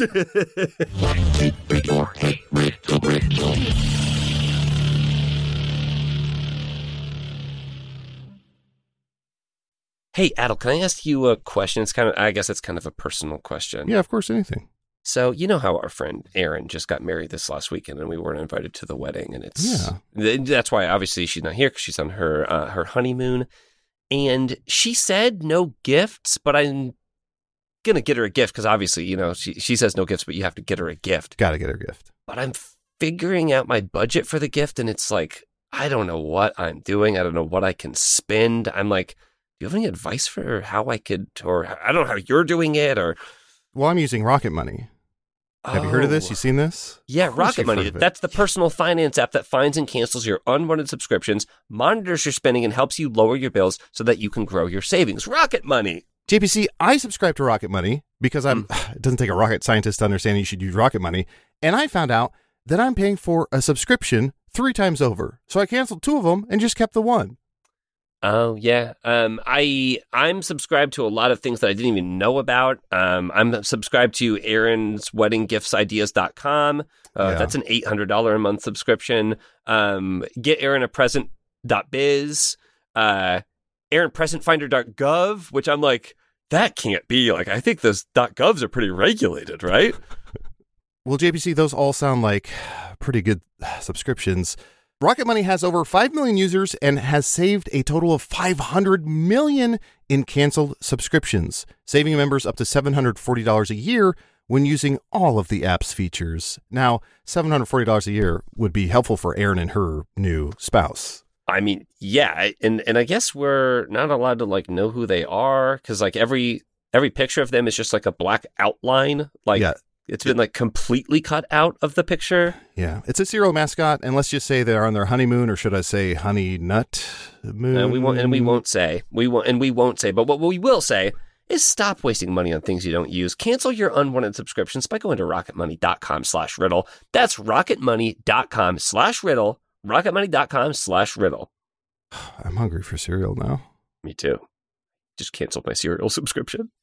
Hey, Adel, can I ask you a question? It's kind of, I guess it's kind of a personal question. Yeah, of course, anything. So, you know how our friend Erin just got married this last weekend and we weren't invited to the wedding. And it's, th- that's why obviously she's not here because she's on her, uh, her honeymoon. And she said no gifts, but I'm going to get her a gift because obviously, you know, she, she says no gifts, but you have to get her a gift. Got to get her gift. But I'm figuring out my budget for the gift and it's like, I don't know what I'm doing. I don't know what I can spend. I'm like, do you have any advice for how I could, or I don't know how you're doing it or. Well, I'm using Rocket Money. Have you heard of this? Oh. You seen this? Yeah, Of course Rocket you've heard Money. of it. That's the personal finance app that finds and cancels your unwanted subscriptions, monitors your spending, and helps you lower your bills so that you can grow your savings. Rocket Money. J P C, I subscribe to Rocket Money because I'm. It doesn't take a rocket scientist to understand you should use Rocket Money. And I found out that I'm paying for a subscription three times over. So I canceled two of them and just kept the one. Oh yeah, um, I I'm subscribed to a lot of things that I didn't even know about. Um, I'm subscribed to Aaron's Wedding Gifts Ideas dot com. Uh, Yeah. That's an eight hundred dollar a month subscription. Um, Get Aaron a Present dot biz, uh, Aaron Present Finder dot gov, which I'm like, that can't be. Like, I think those .govs are pretty regulated, right? Well, J P C, those all sound like pretty good subscriptions. Rocket Money has over five million users and has saved a total of five hundred million in canceled subscriptions, saving members up to seven hundred forty dollars a year when using all of the app's features. Now, seven hundred forty dollars a year would be helpful for Erin and her new spouse. I mean, yeah, and and I guess we're not allowed to like know who they are because like every every picture of them is just like a black outline. Like Yeah. it's been like completely cut out of the picture. Yeah, it's a cereal mascot, and let's just say they're on their honeymoon, or should I say honey nut moon? And we won't and we won't say we won't and we won't say. But what we will say is stop wasting money on things you don't use. Cancel your unwanted subscriptions by going to rocketmoney.com slash riddle. That's rocketmoney.com slash riddle. rocketmoney.com slash riddle. I'm hungry for cereal now. Me too. Just canceled my cereal subscription.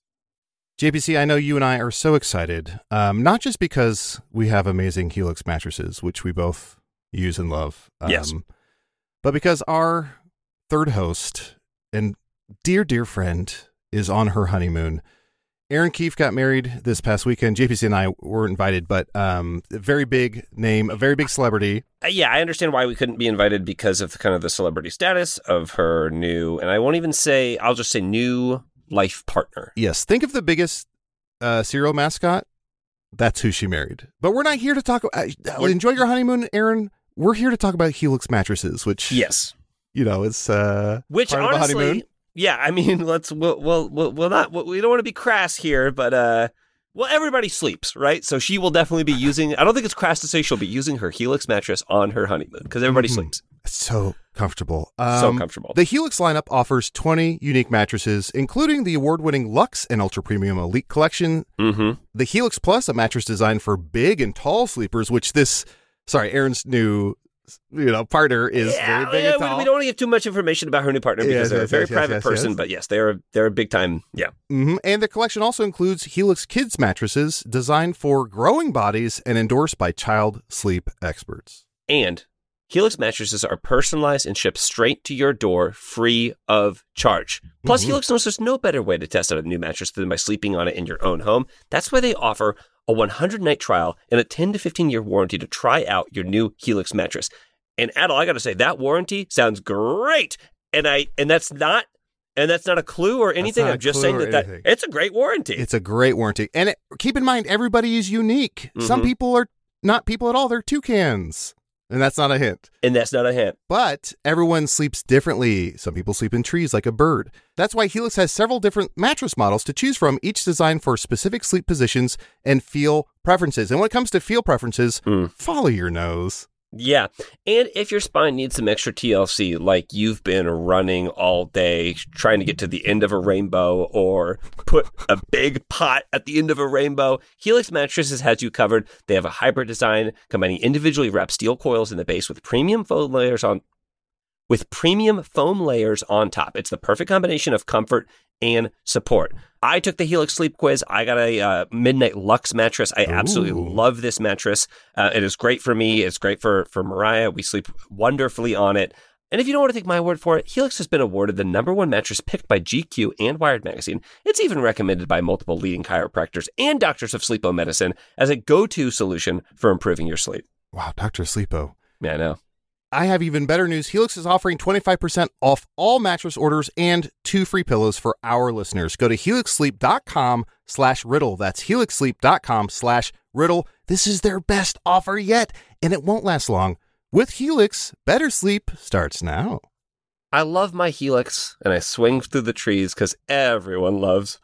J P C, I know you and I are so excited, um, not just because we have amazing Helix mattresses, which we both use and love, um, Yes. but because our third host and dear, dear friend is on her honeymoon. Erin Keefe got married this past weekend. J P C and I were invited, but um, a very big name, a very big celebrity. Uh, yeah, I understand why we couldn't be invited because of the, kind of the celebrity status of her new, and I won't even say, I'll just say new life partner. Yes, think of the biggest uh, cereal mascot. That's who she married. But we're not here to talk. Uh, enjoy your honeymoon, Erin. We're here to talk about Helix mattresses, which Yes. you know, it's uh, Which part of the honestly, honeymoon. yeah, I mean, let's we'll we'll we'll, we'll not we don't want to be crass here, but uh, well, everybody sleeps, right? So she will definitely be using. I don't think it's crass to say she'll be using her Helix mattress on her honeymoon because everybody Mhm. sleeps. It's so comfortable. So Um, comfortable. The Helix lineup offers twenty unique mattresses, including the award-winning Luxe and Ultra Premium Elite Collection. Mm-hmm. The Helix Plus, a mattress designed for big and tall sleepers, which this, sorry, Erin's new, you know, partner is Yeah, very big yeah, and we, tall. we don't want to give too much information about her new partner because Yes, they're yes, a very yes, yes, private yes, person. yes. But yes, they're they're a big time. Yeah. hmm And the collection also includes Helix Kids mattresses designed for growing bodies and endorsed by child sleep experts. And Helix mattresses are personalized and shipped straight to your door free of charge. Plus, Mhm. Helix knows there's no better way to test out a new mattress than by sleeping on it in your own home. That's why they offer a one hundred night trial and a ten to fifteen year warranty to try out your new Helix mattress. And Adel, I got to say, that warranty sounds great. And I and that's not and that's not a clue or anything. not a I'm just clue saying or that, that anything. it's a great warranty. It's a great warranty. And it, keep in mind, everybody is unique. Some Mhm. people are not people at all. They're toucans. And that's not a hint. and that's not a hint. But everyone sleeps differently. Some people sleep in trees like a bird. That's why Helix has several different mattress models to choose from, each designed for specific sleep positions and feel preferences. And when it comes to feel preferences, Mm. follow your nose. Yeah. And if your spine needs some extra T L C, like you've been running all day trying to get to the end of a rainbow or put a big pot at the end of a rainbow, Helix Mattresses has you covered. They have a hybrid design combining individually wrapped steel coils in the base with premium foam layers on with premium foam layers on top. It's the perfect combination of comfort and support. I took the Helix Sleep Quiz. I got a uh, Midnight Luxe mattress. I absolutely Ooh. love this mattress. Uh, it is great for me. It's great for, for Mariah. We sleep wonderfully on it. And if you don't want to take my word for it, Helix has been awarded the number one mattress picked by G Q and Wired Magazine. It's even recommended by multiple leading chiropractors and doctors of sleepo-medicine as a go-to solution for improving your sleep. Wow, Doctor Sleepo. Yeah, I know. I have even better news. Helix is offering twenty-five percent off all mattress orders and two free pillows for our listeners. Go to helixsleep.com slash riddle. That's helixsleep.com slash riddle. This is their best offer yet, and it won't last long. With Helix, better sleep starts now. I love my Helix, and I swing through the trees because everyone loves,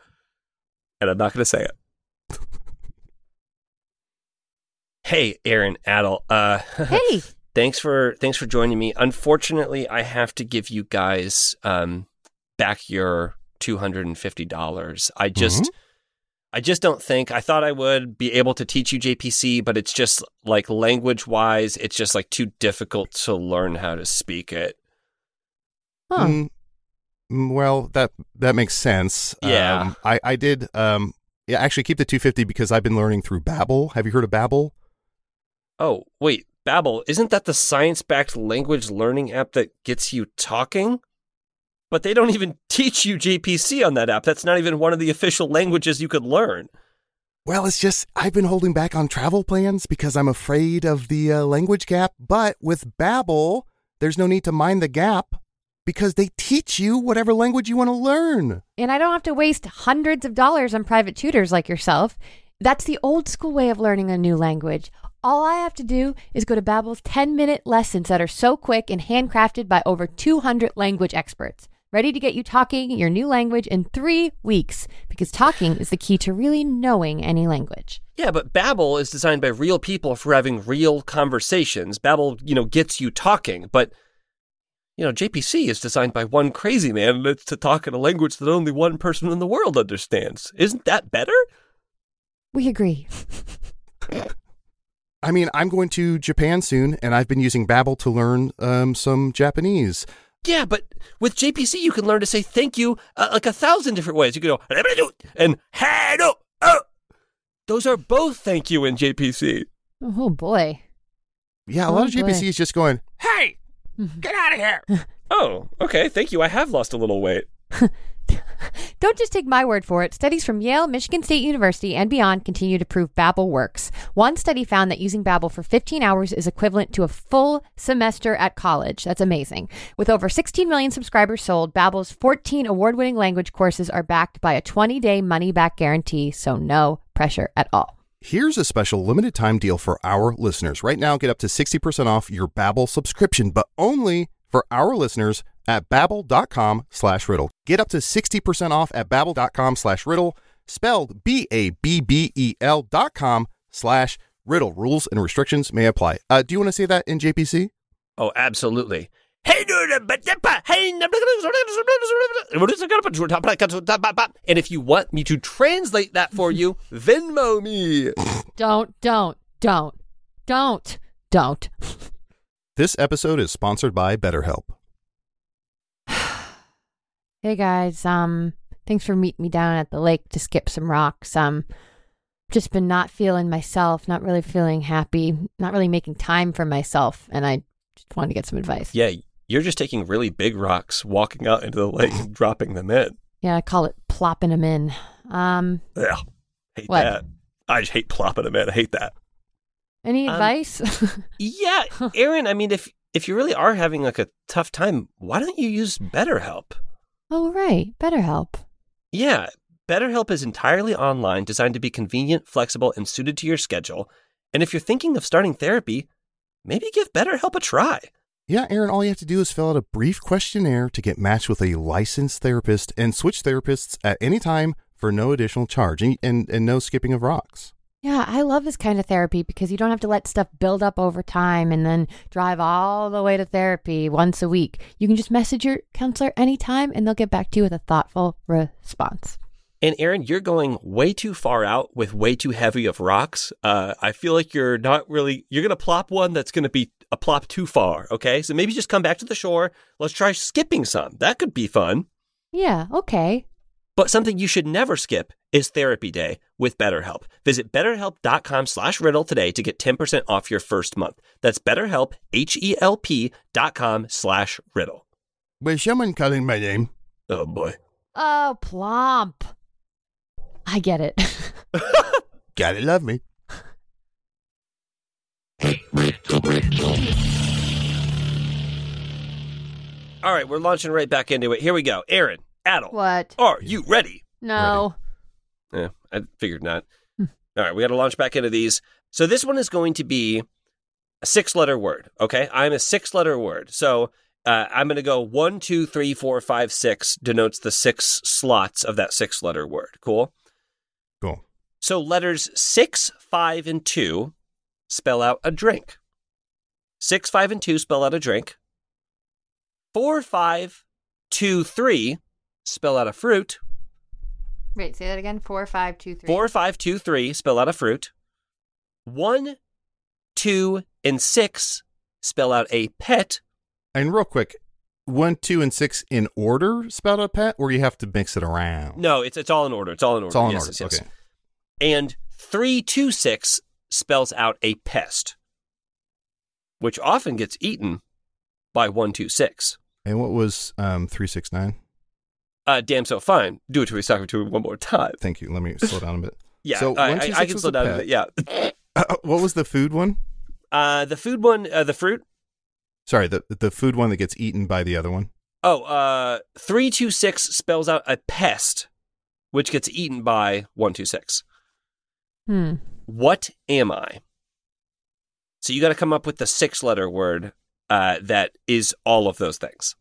and I'm not going to say it. Hey, Erin, Adel. Uh, Hey. thanks for thanks for joining me. Unfortunately, I have to give you guys um, back your two hundred fifty dollars. I just. Mhm. I just don't think, I thought I would be able to teach you J P C, but it's just like language wise, it's just like too difficult to learn how to speak it. Huh. Mm, mm, well, that that makes sense. Yeah. Um, I, I did um, yeah, actually keep the two hundred fifty because I've been learning through Babbel. Have you heard of Babbel? Oh, wait, Babbel, isn't that the science-backed language learning app that gets you talking? But they don't even teach you J P C on that app. That's not even one of the official languages you could learn. Well, it's just I've been holding back on travel plans because I'm afraid of the uh, language gap. But with Babbel, there's no need to mind the gap because they teach you whatever language you want to learn. And I don't have to waste hundreds of dollars on private tutors like yourself. That's the old school way of learning a new language. All I have to do is go to Babbel's ten-minute lessons that are so quick and handcrafted by over two hundred language experts. Ready to get you talking your new language in three weeks, because talking is the key to really knowing any language. Yeah, but Babbel is designed by real people for having real conversations. Babbel, you know, gets you talking, but you know, J P C is designed by one crazy man to talk in a language that only one person in the world understands. Isn't that better? We agree. I mean, I'm going to Japan soon, and I've been using Babbel to learn um, some Japanese. Yeah, but with J P C, you can learn to say thank you uh, like a thousand different ways. You can go, and hello. Oh. Those are both thank you in J P C. Oh, boy. Yeah, a Oh, lot of J P C boy. is just going, Hey, get out of here. Oh, okay. Thank you. I have lost a little weight. Don't just take my word for it. Studies from Yale, Michigan State University, and beyond continue to prove Babbel works. One study found that using Babbel for fifteen hours is equivalent to a full semester at college. That's amazing. With over sixteen million subscribers sold, Babbel's fourteen award-winning language courses are backed by a twenty-day money-back guarantee, so no pressure at all. here's a special limited time deal for our listeners. Right now, get up to sixty percent off your Babbel subscription, but only for our listeners at babbel.com slash riddle. Get up to sixty percent off at babbel.com slash riddle, spelled B A B B E L dot com slash riddle. Rules and restrictions may apply. Uh, do you want to say that in J P C? Oh, absolutely. And if you want me to translate that for you, Venmo me. Don't, don't, don't, don't, don't. This episode is sponsored by BetterHelp. Hey guys, um, thanks for meeting me down at the lake to skip some rocks. Um, just been not feeling myself, not really feeling happy, not really making time for myself, and I just wanted to get some advice. Yeah, you're just taking really big rocks, walking out into the lake and dropping them in. Yeah, I call it plopping them in. Um, Yeah, hate What? that. I just hate plopping them in. I hate that. any Um, advice? Yeah, Aaron, I mean, if if you really are having like a tough time, why don't you use BetterHelp? Oh, right, BetterHelp. Yeah, BetterHelp is entirely online, designed to be convenient, flexible, and suited to your schedule. And if you're thinking of starting therapy, maybe give BetterHelp a try. Yeah, Aaron, all you have to do is fill out a brief questionnaire to get matched with a licensed therapist and switch therapists at any time for no additional charge and, and, and no skipping of rocks. Yeah, I love this kind of therapy because you don't have to let stuff build up over time and then drive all the way to therapy once a week. You can just message your counselor anytime and they'll get back to you with a thoughtful response. And Aaron, you're going way too far out with way too heavy of rocks. Uh, I feel like you're not really, you're going to plop one that's going to be a plop too far, okay? So maybe just come back to the shore. Let's try skipping some. That could be fun. Yeah, okay. But something you should never skip is Therapy Day with BetterHelp. Visit betterhelp.com slash riddle today to get ten percent off your first month. That's BetterHelp, H-E-L-P dot com slash riddle. Was someone calling my name? Oh, boy. Oh, plomp. I get it. Gotta love me. All right, we're launching right back into it. Here we go. Aaron, Adel, What? are you ready? No. Yeah, I figured not. All right, we got to launch back into these. So this one is going to be a six-letter word, okay? I'm a six-letter word. So uh, I'm going to go one, two, three, four, five, six denotes the six slots of that six-letter word. Cool? Cool. So letters six, five, and two spell out a drink. Six, five, and two spell out a drink. Four, five, two, three spell out a fruit. Wait, say that again. Four, five, two, three. Four, five, two, three spell out a fruit. One, two, and six spell out a pet. And real quick, one, two, and six in order spelled out pet, or you have to mix it around? No, it's it's all in order. It's all in order. It's all in yes, order. yes, yes. Okay. And three, two, six spells out a pest, which often gets eaten by one, two, six. And what was um three six nine? Uh, damn so fine. Do it to me, sucker to me one more time. Thank you. Let me slow down a bit. Yeah, So I, one, two, I, I six can was slow a down a pet. bit. Yeah. Uh, what was the food one? Uh, the food one, uh, the fruit. Sorry, the the food one that gets eaten by the other one. Oh, uh, three two six spells out a pest, which gets eaten by one two six. Hmm. What am I? So you got to come up with the six-letter word uh, that is all of those things.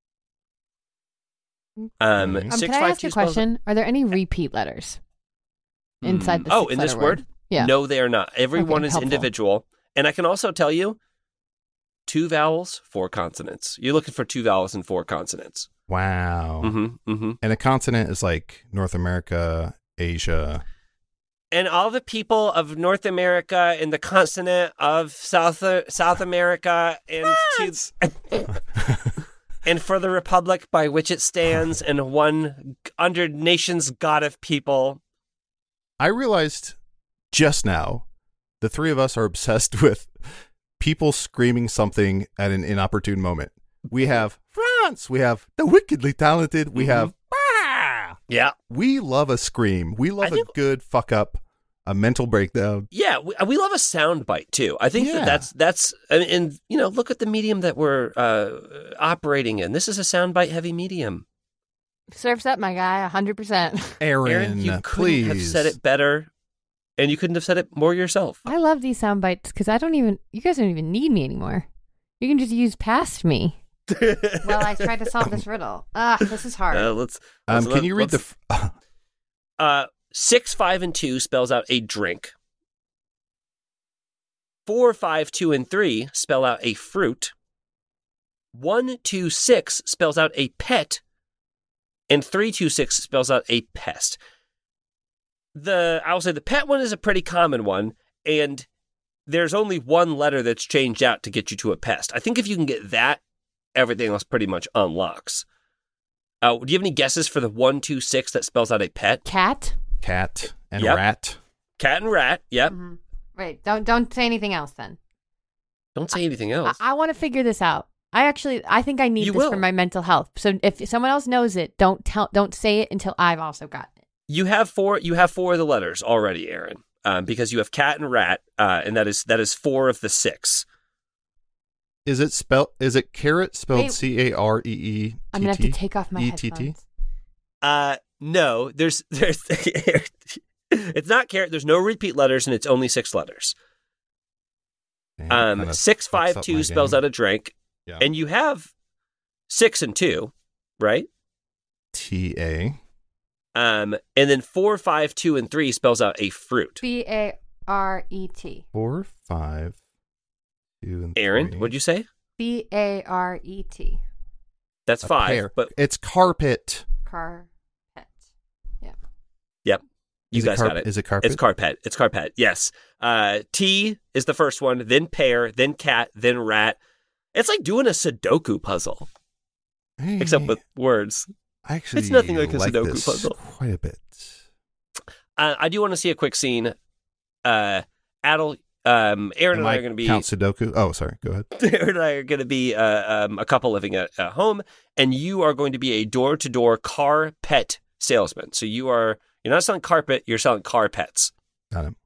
Um, Um, Um, six, can I five, ask two a spells- question? Are there any repeat letters inside the Oh, in this six-letter word? Yeah. No, they are not. Everyone Okay, is helpful. individual. And I can also tell you, two vowels, four consonants. You're looking for two vowels and four consonants. Wow. Mm-hmm, mm-hmm. And a continent is like North America, Asia. And all the people of North America and the continent of South South America and to, and for the republic by which it stands and one under nation's god of people. I realized just now the three of us are obsessed with people screaming something at an inopportune moment. We have France. We have the wickedly talented. We Mhm. have ah! Yeah. We love a scream. We love I think- a good fuck up, a mental breakdown. Yeah, we, we love a sound bite too. I think Yeah. that that's that's and, and you know, look at the medium that we're uh, operating in. This is a sound bite heavy medium. Surf's up, my guy, one hundred percent. Aaron, Aaron, you couldn't please. have said it better, and you couldn't have said it more yourself. I love these sound bites because I don't even, you guys don't even need me anymore. You can just use past me. Well, I tried to solve this riddle. Ah, this is hard. Uh, let's, Um, let's- can let- you read the? let's- F- Uh, six, five, and two spells out a drink. Four, five, two, and three spell out a fruit. One, two, six spells out a pet, and three, two, six spells out a pest. The I will say the pet one is a pretty common one, and there's only one letter that's changed out to get you to a pest. I think if you can get that, everything else pretty much unlocks. Uh, do you have any guesses for the one, two, six that spells out a pet? Cat? cat and Yep. rat. Cat and rat. Yep. Mhm. Right. Don't don't say anything else then. Don't say anything I, else. I want to figure this out. I actually, I think I need You this will. for my mental health. So if someone else knows it, don't tell, don't say it until I've also gotten it. You have four. You have four of the letters already, Aaron, um, because you have cat and rat, uh, and that is that is four of the six. Is it spelled? Is it carrot spelled Wait. C A R E E T T? I'm gonna have to take off my E T T? headphones. Uh, no, there's there's it's not carrot. There's no repeat letters, and it's only six letters. Damn, Um, kinda six, fucks five, up two my spells game. out a drink, Yeah. and you have six and two, right? T A. Um, and then four, five, two, and three spells out a fruit. B A R E T. Four, five, two, and Aaron, three. what'd you say? B A R E T. That's A five, pear. but It's carpet. Carpet. Yeah. yep, you Is guys car- got it. Is it carpet? It's carpet. It's carpet. Yes. Uh, T is the first one, then pear, then cat, then rat. It's like doing a Sudoku puzzle, Hey, except with words. I actually it's nothing like a like Sudoku this puzzle. quite a bit. Uh, I do want to see a quick scene. Uh, Adel, um, Aaron Am and I I are going to be Count Sudoku? Oh, sorry. Go ahead. Aaron and I are going to be uh, um, a couple living at, at home, and you are going to be a door-to-door car pet salesman. So you are you're not selling carpet, you're selling car pets. Got him.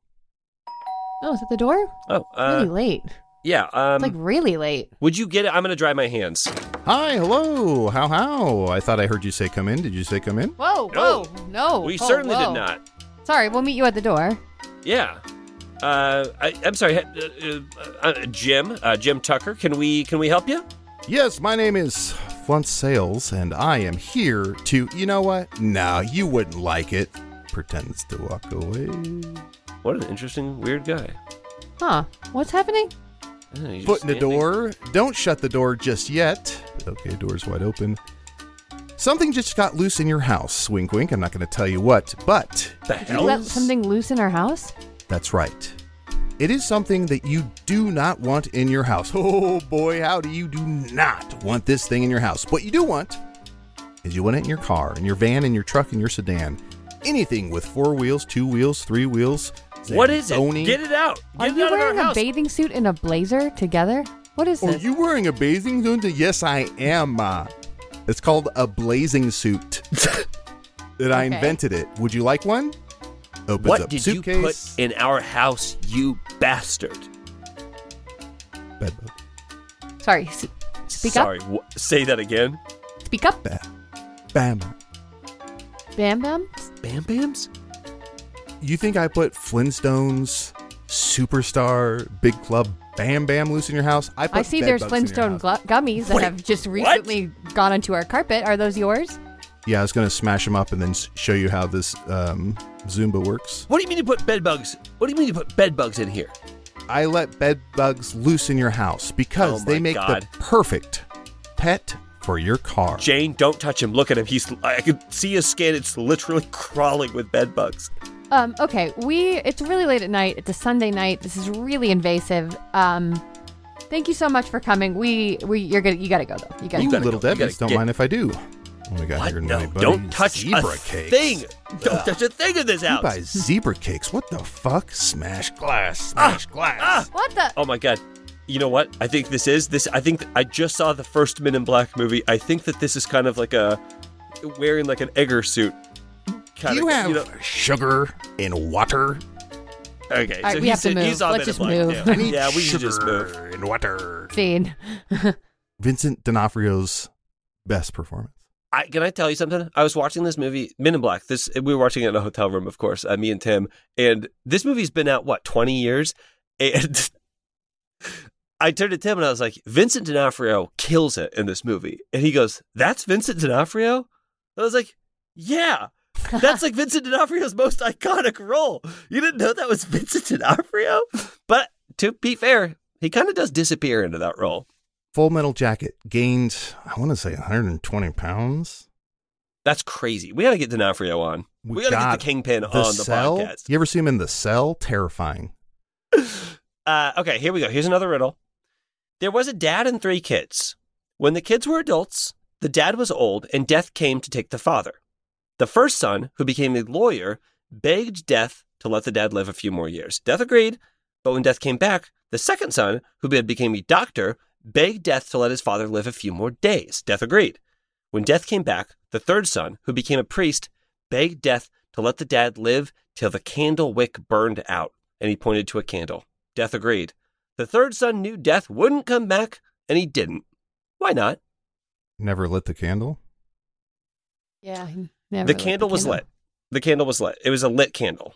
Oh, is it the door? Oh, uh, Really late. yeah. Um, It's like really late. would you get it? I'm going to dry my hands. Hi, hello. How, how? I thought I heard you say come in. Did you say come in? Whoa, No. whoa, no. we Oh, certainly whoa. did not. Sorry, we'll meet you at the door. Yeah. Uh, I, I'm sorry, uh, uh, uh, Jim. Uh, Jim Tucker. Can we can we help you? Yes, my name is Flunt Sales, and I am here to, you know what? No, you wouldn't like it. Pretends to walk away. What an interesting, weird guy. Huh? What's happening? Uh, he's Foot in the standing- door. Don't shut the door just yet. Okay, door's wide open. Something just got loose in your house. Wink, wink. I'm not going to tell you what, but The Did you hell? let something loose in our house? that's right. It is something that you do not want in your house. Oh boy, how do you do not want this thing in your house? What you do want is you want it in your car, in your van, in your truck, in your sedan. Anything with four wheels, two wheels, three wheels. What is it? Zamboni. Get it out. Are Get it you out of our wearing a house. bathing suit and a blazer together? What is Are this? you wearing a bathing suit? Yes, I am. Uh, it's called a blazing suit. that I Okay. invented it. Would you like one? Opens What up did suitcase. you put in our house, you bastard? Bedbug. Sorry, s- speak Sorry, up. wh- say that again. Speak up. Ba- Bam. Bam Bam. Bam Bams? You think I put Flintstones, Superstar, Big Club, Bam Bam loose in your house? I put I see there's bedbugs in your Flintstone house. glu- gummies that Wait, have just what? recently gone onto our carpet. Are those yours? Yeah, I was going to smash them up and then s- show you how this um, Zumba works. What do you mean you put bed bugs? What do you mean you put bed bugs in here? I let bed bugs loose in your house because Oh they my make God. the perfect pet for your car. Jane, don't touch him. Look at him. He's. I can see his skin. It's literally crawling with bed bugs. Um, okay, we, it's really late at night. It's a Sunday night. This is really invasive. Um, thank you so much for coming. We, we, you're gonna, you gotta go though. You gotta You go. gotta little go. You Debbie's, gotta don't get- mind if I do. Oh my God, What? here No, my buddy, don't touch zebra a cakes. thing. Don't touch a thing in this Who house. buys zebra cakes? What the fuck? Smash glass, smash glass. ah. What the? Oh my God. You know what? I think this is this. I think I just saw the first Men in Black movie. I think that this is kind of like a wearing like an Egger suit. Do you have know- sugar in water? Okay, All right, so we have he's, to move. he's on Let's Men just in move. Black. I need Yeah, we sugar should just move. in water. Scene. Vincent D'Onofrio's best performance. I, can I tell you something? I was watching this movie, Men in Black. This we were watching it in a hotel room, of course. Uh, me and Tim, and this movie's been out what twenty years, and I turned to Tim and I was like, Vincent D'Onofrio kills it in this movie, and he goes, "That's Vincent D'Onofrio?" I was like, "Yeah, that's like Vincent D'Onofrio's most iconic role. You didn't know that was Vincent D'Onofrio?" But to be fair, he kind of does disappear into that role. Full Metal Jacket gained, I want to say, one hundred twenty pounds. That's crazy. We got to get D'Onofrio on. We, got to get the Kingpin on the Cell. podcast. You ever see him in The Cell? Terrifying. Uh, okay, here we go. Here's another riddle. There was a dad and three kids. When the kids were adults, the dad was old and death came to take the father. The first son, who became a lawyer, begged death to let the dad live a few more years. Death agreed, but when death came back, the second son, who had became a doctor, begged death to let his father live a few more days. Death agreed. When death came back, the third son, who became a priest, begged death to let the dad live till the candle wick burned out, and he pointed to a candle. Death agreed. The third son knew death wouldn't come back, and he didn't. Why not? Never lit the candle. Yeah. he never The lit candle was candle. lit. The candle was lit. It was a lit candle.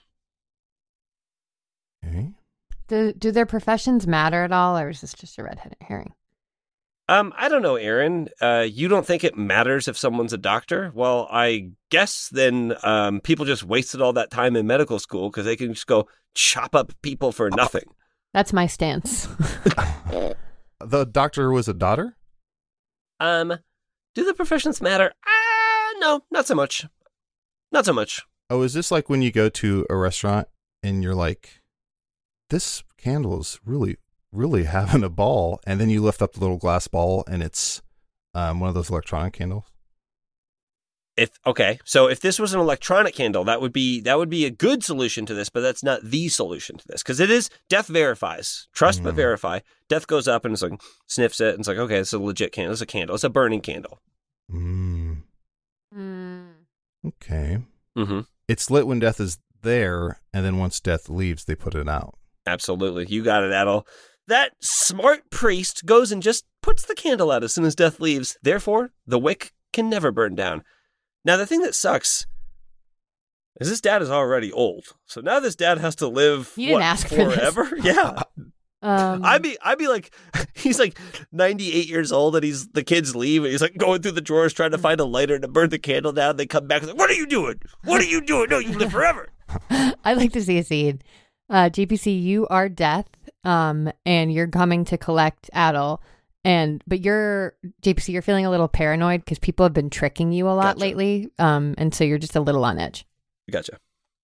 Okay. Do, do their professions matter at all, or is this just a red herring? Um, I don't know, Aaron. Uh, you don't think it matters if someone's a doctor? Well, I guess then um, people just wasted all that time in medical school because they can just go chop up people for nothing. That's my stance. The doctor was a daughter? Um, do the professions matter? Ah, uh, no, not so much. Not so much. Oh, is this like when you go to a restaurant and you're like, this candle is really, really having a ball, and then you lift up the little glass ball and it's um, one of those electronic candles? If okay, so if this was an electronic candle, that would be that would be a good solution to this, but that's not the solution to this because it is death verifies, trust but Mhm. verify. Death goes up and it's like sniffs it and it's like okay, it's a legit candle. It's a candle. It's a burning candle. Mm, Mm. okay. Mm-hmm. It's lit when death is there, and then once death leaves, they put it out. Absolutely, you got it, Adel. That smart priest goes and just puts the candle out as soon as death leaves. Therefore, the wick can never burn down. Now, the thing that sucks is this dad is already old. So now this dad has to live You didn't what, ask for this. forever? Yeah. Um, I'd be I'd be like he's like ninety-eight years old and he's the kids leave and he's like going through the drawers trying to find a lighter to burn the candle down. They come back and like, what are you doing? What are you doing? No, you live forever. I'd like to see a scene. Uh, G P C, you are death, um, and you're coming to collect Adel. And but you're J P C, you're feeling a little paranoid because people have been tricking you a lot Gotcha. lately, um, and so you're just a little on edge. Gotcha.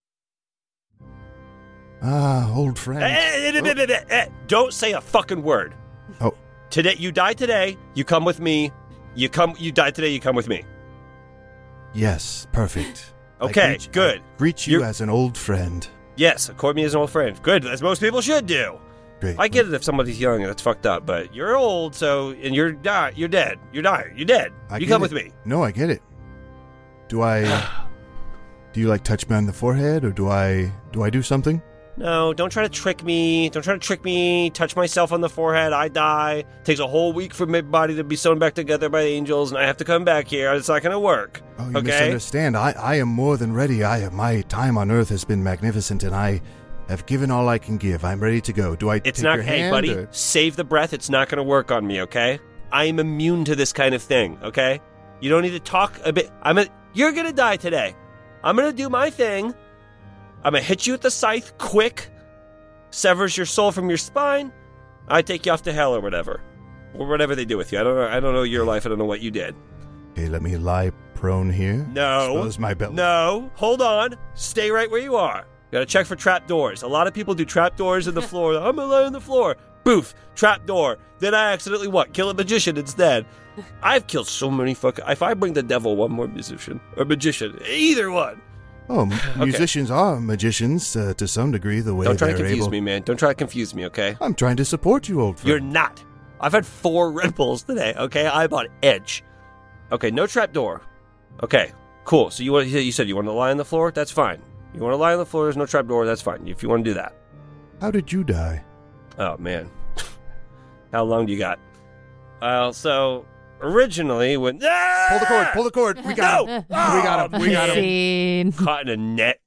Ah, old friend. Eh, eh, eh, eh, eh, eh. Don't say a fucking word. Oh. Today you die today, you come with me. You come you die today, you come with me. Yes, perfect. I Okay, greet- good. I greet you You're- as an old friend. Yes, accord me as an old friend. Good, as most people should do. Great. I get it if somebody's young and that's fucked up, but you're old, so and you're die you're dead. You're dying. You're dead. I you get come it. with me. No, I get it. Do I Do you like touch me on the forehead, or do I do I do something? No, don't try to trick me. Don't try to trick me. Touch myself on the forehead. I die. Takes a whole week for my body to be sewn back together by angels, and I have to come back here. It's not going to work. Oh, you okay? misunderstand. I, I am more than ready. I my time on Earth has been magnificent, and I have given all I can give. I'm ready to go. Do I It's take not, your hey, hand, buddy, or- save the breath. It's not going to work on me, okay? I am immune to this kind of thing, okay? You don't need to talk a bit. I'm a, You're going to die today. I'm going to do my thing. I'm going to hit you with the scythe quick. Severs your soul from your spine. I take you off to hell or whatever. Or whatever they do with you. I don't know. I don't know your life. I don't know what you did. Okay, let me lie prone here. No. Expose my belly. No. Hold on. Stay right where you are. Got to check for trap doors. A lot of people do trap doors in the floor. I'm going to lay on the floor. Boof. Trap door. Then I accidentally what? Kill a magician instead. I've killed so many fucking... If I bring the devil one more musician, or magician, either one. Oh, m- musicians are magicians uh, to some degree. The way Don't try to they're confuse able. me, man. Don't try to confuse me, okay? I'm trying to support you, old friend. You're not. I've had four Red Bulls today, okay? I'm on edge. Okay, no trap door. Okay, cool. So you want, you said you want to lie on the floor? That's fine. You want to lie on the floor, there's no trap door, that's fine. If you want to do that. How did you die? Oh, man. How long do you got? Well, so originally when... Ah! Pull the cord. Pull the cord. We got No! him. We got him. We got him. Scene. Caught in a net.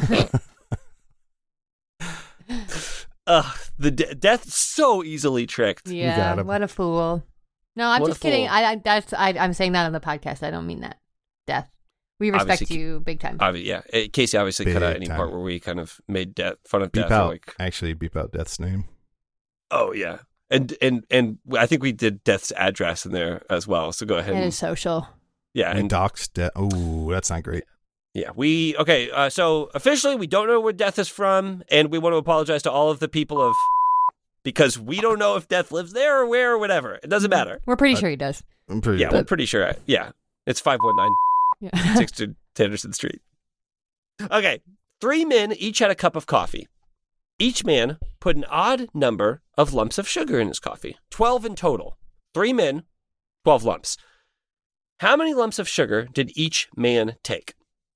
Ugh, the de- death so easily tricked. Yeah, got him. what a fool. No, I'm What a just kidding. fool. I, I that's I, I'm saying that on the podcast. I don't mean that. Death. We respect Obviously, you big time. Obvi- yeah, Eh, Casey obviously cut out Big any time. part where we kind of made death, fun of Beep death. or out. Like, Actually, beep out Death's name. oh yeah, and and and I think we did Death's address in there as well. So go ahead. It And, is social. yeah, And and Doc's Death. Oh, that's not great. yeah, we okay. Uh, so officially, we don't know where Death is from, and we want to apologize to all of the people of because we don't know if Death lives there or where or whatever. It doesn't matter. We're pretty Uh, sure he does. I'm pretty. Yeah, we're pretty sure. Yeah, it's five one nine. Yeah. six to Henderson Street. Okay, three men each had a cup of coffee. Each man put an odd number of lumps of sugar in his coffee. Twelve in total. Three men, twelve lumps. How many lumps of sugar did each man take?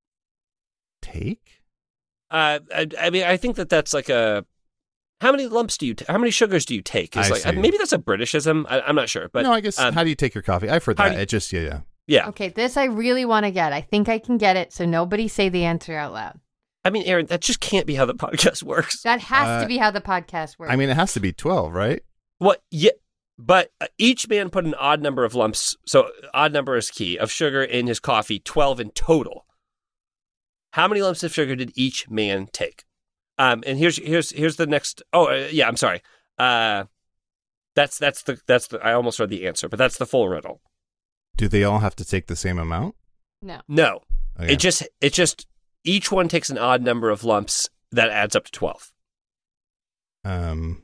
Take? Uh, I, I mean, I think that that's like a. How many lumps do you? Ta- how many sugars do you take? Is I like see. maybe that's a Britishism. I, I'm not sure, but no, I guess. um, how do you take your coffee? I've heard how that. do you- It just yeah, yeah. yeah. Okay, this I really want to get. I think I can get it, so nobody say the answer out loud. I mean, Aaron, that just can't be how the podcast works. That has Uh, to be how the podcast works. I mean, it has to be twelve, right? What? Yeah, but uh, each man put an odd number of lumps. So odd number is key of sugar in his coffee. Twelve in total. How many lumps of sugar did each man take? Um, and here's here's here's the next. Oh, uh, yeah. I'm sorry. Uh, that's that's the that's the. I almost read the answer, but that's the full riddle. Do they all have to take the same amount? no. No, Okay. it just it just each one takes an odd number of lumps that adds up to twelve. Um.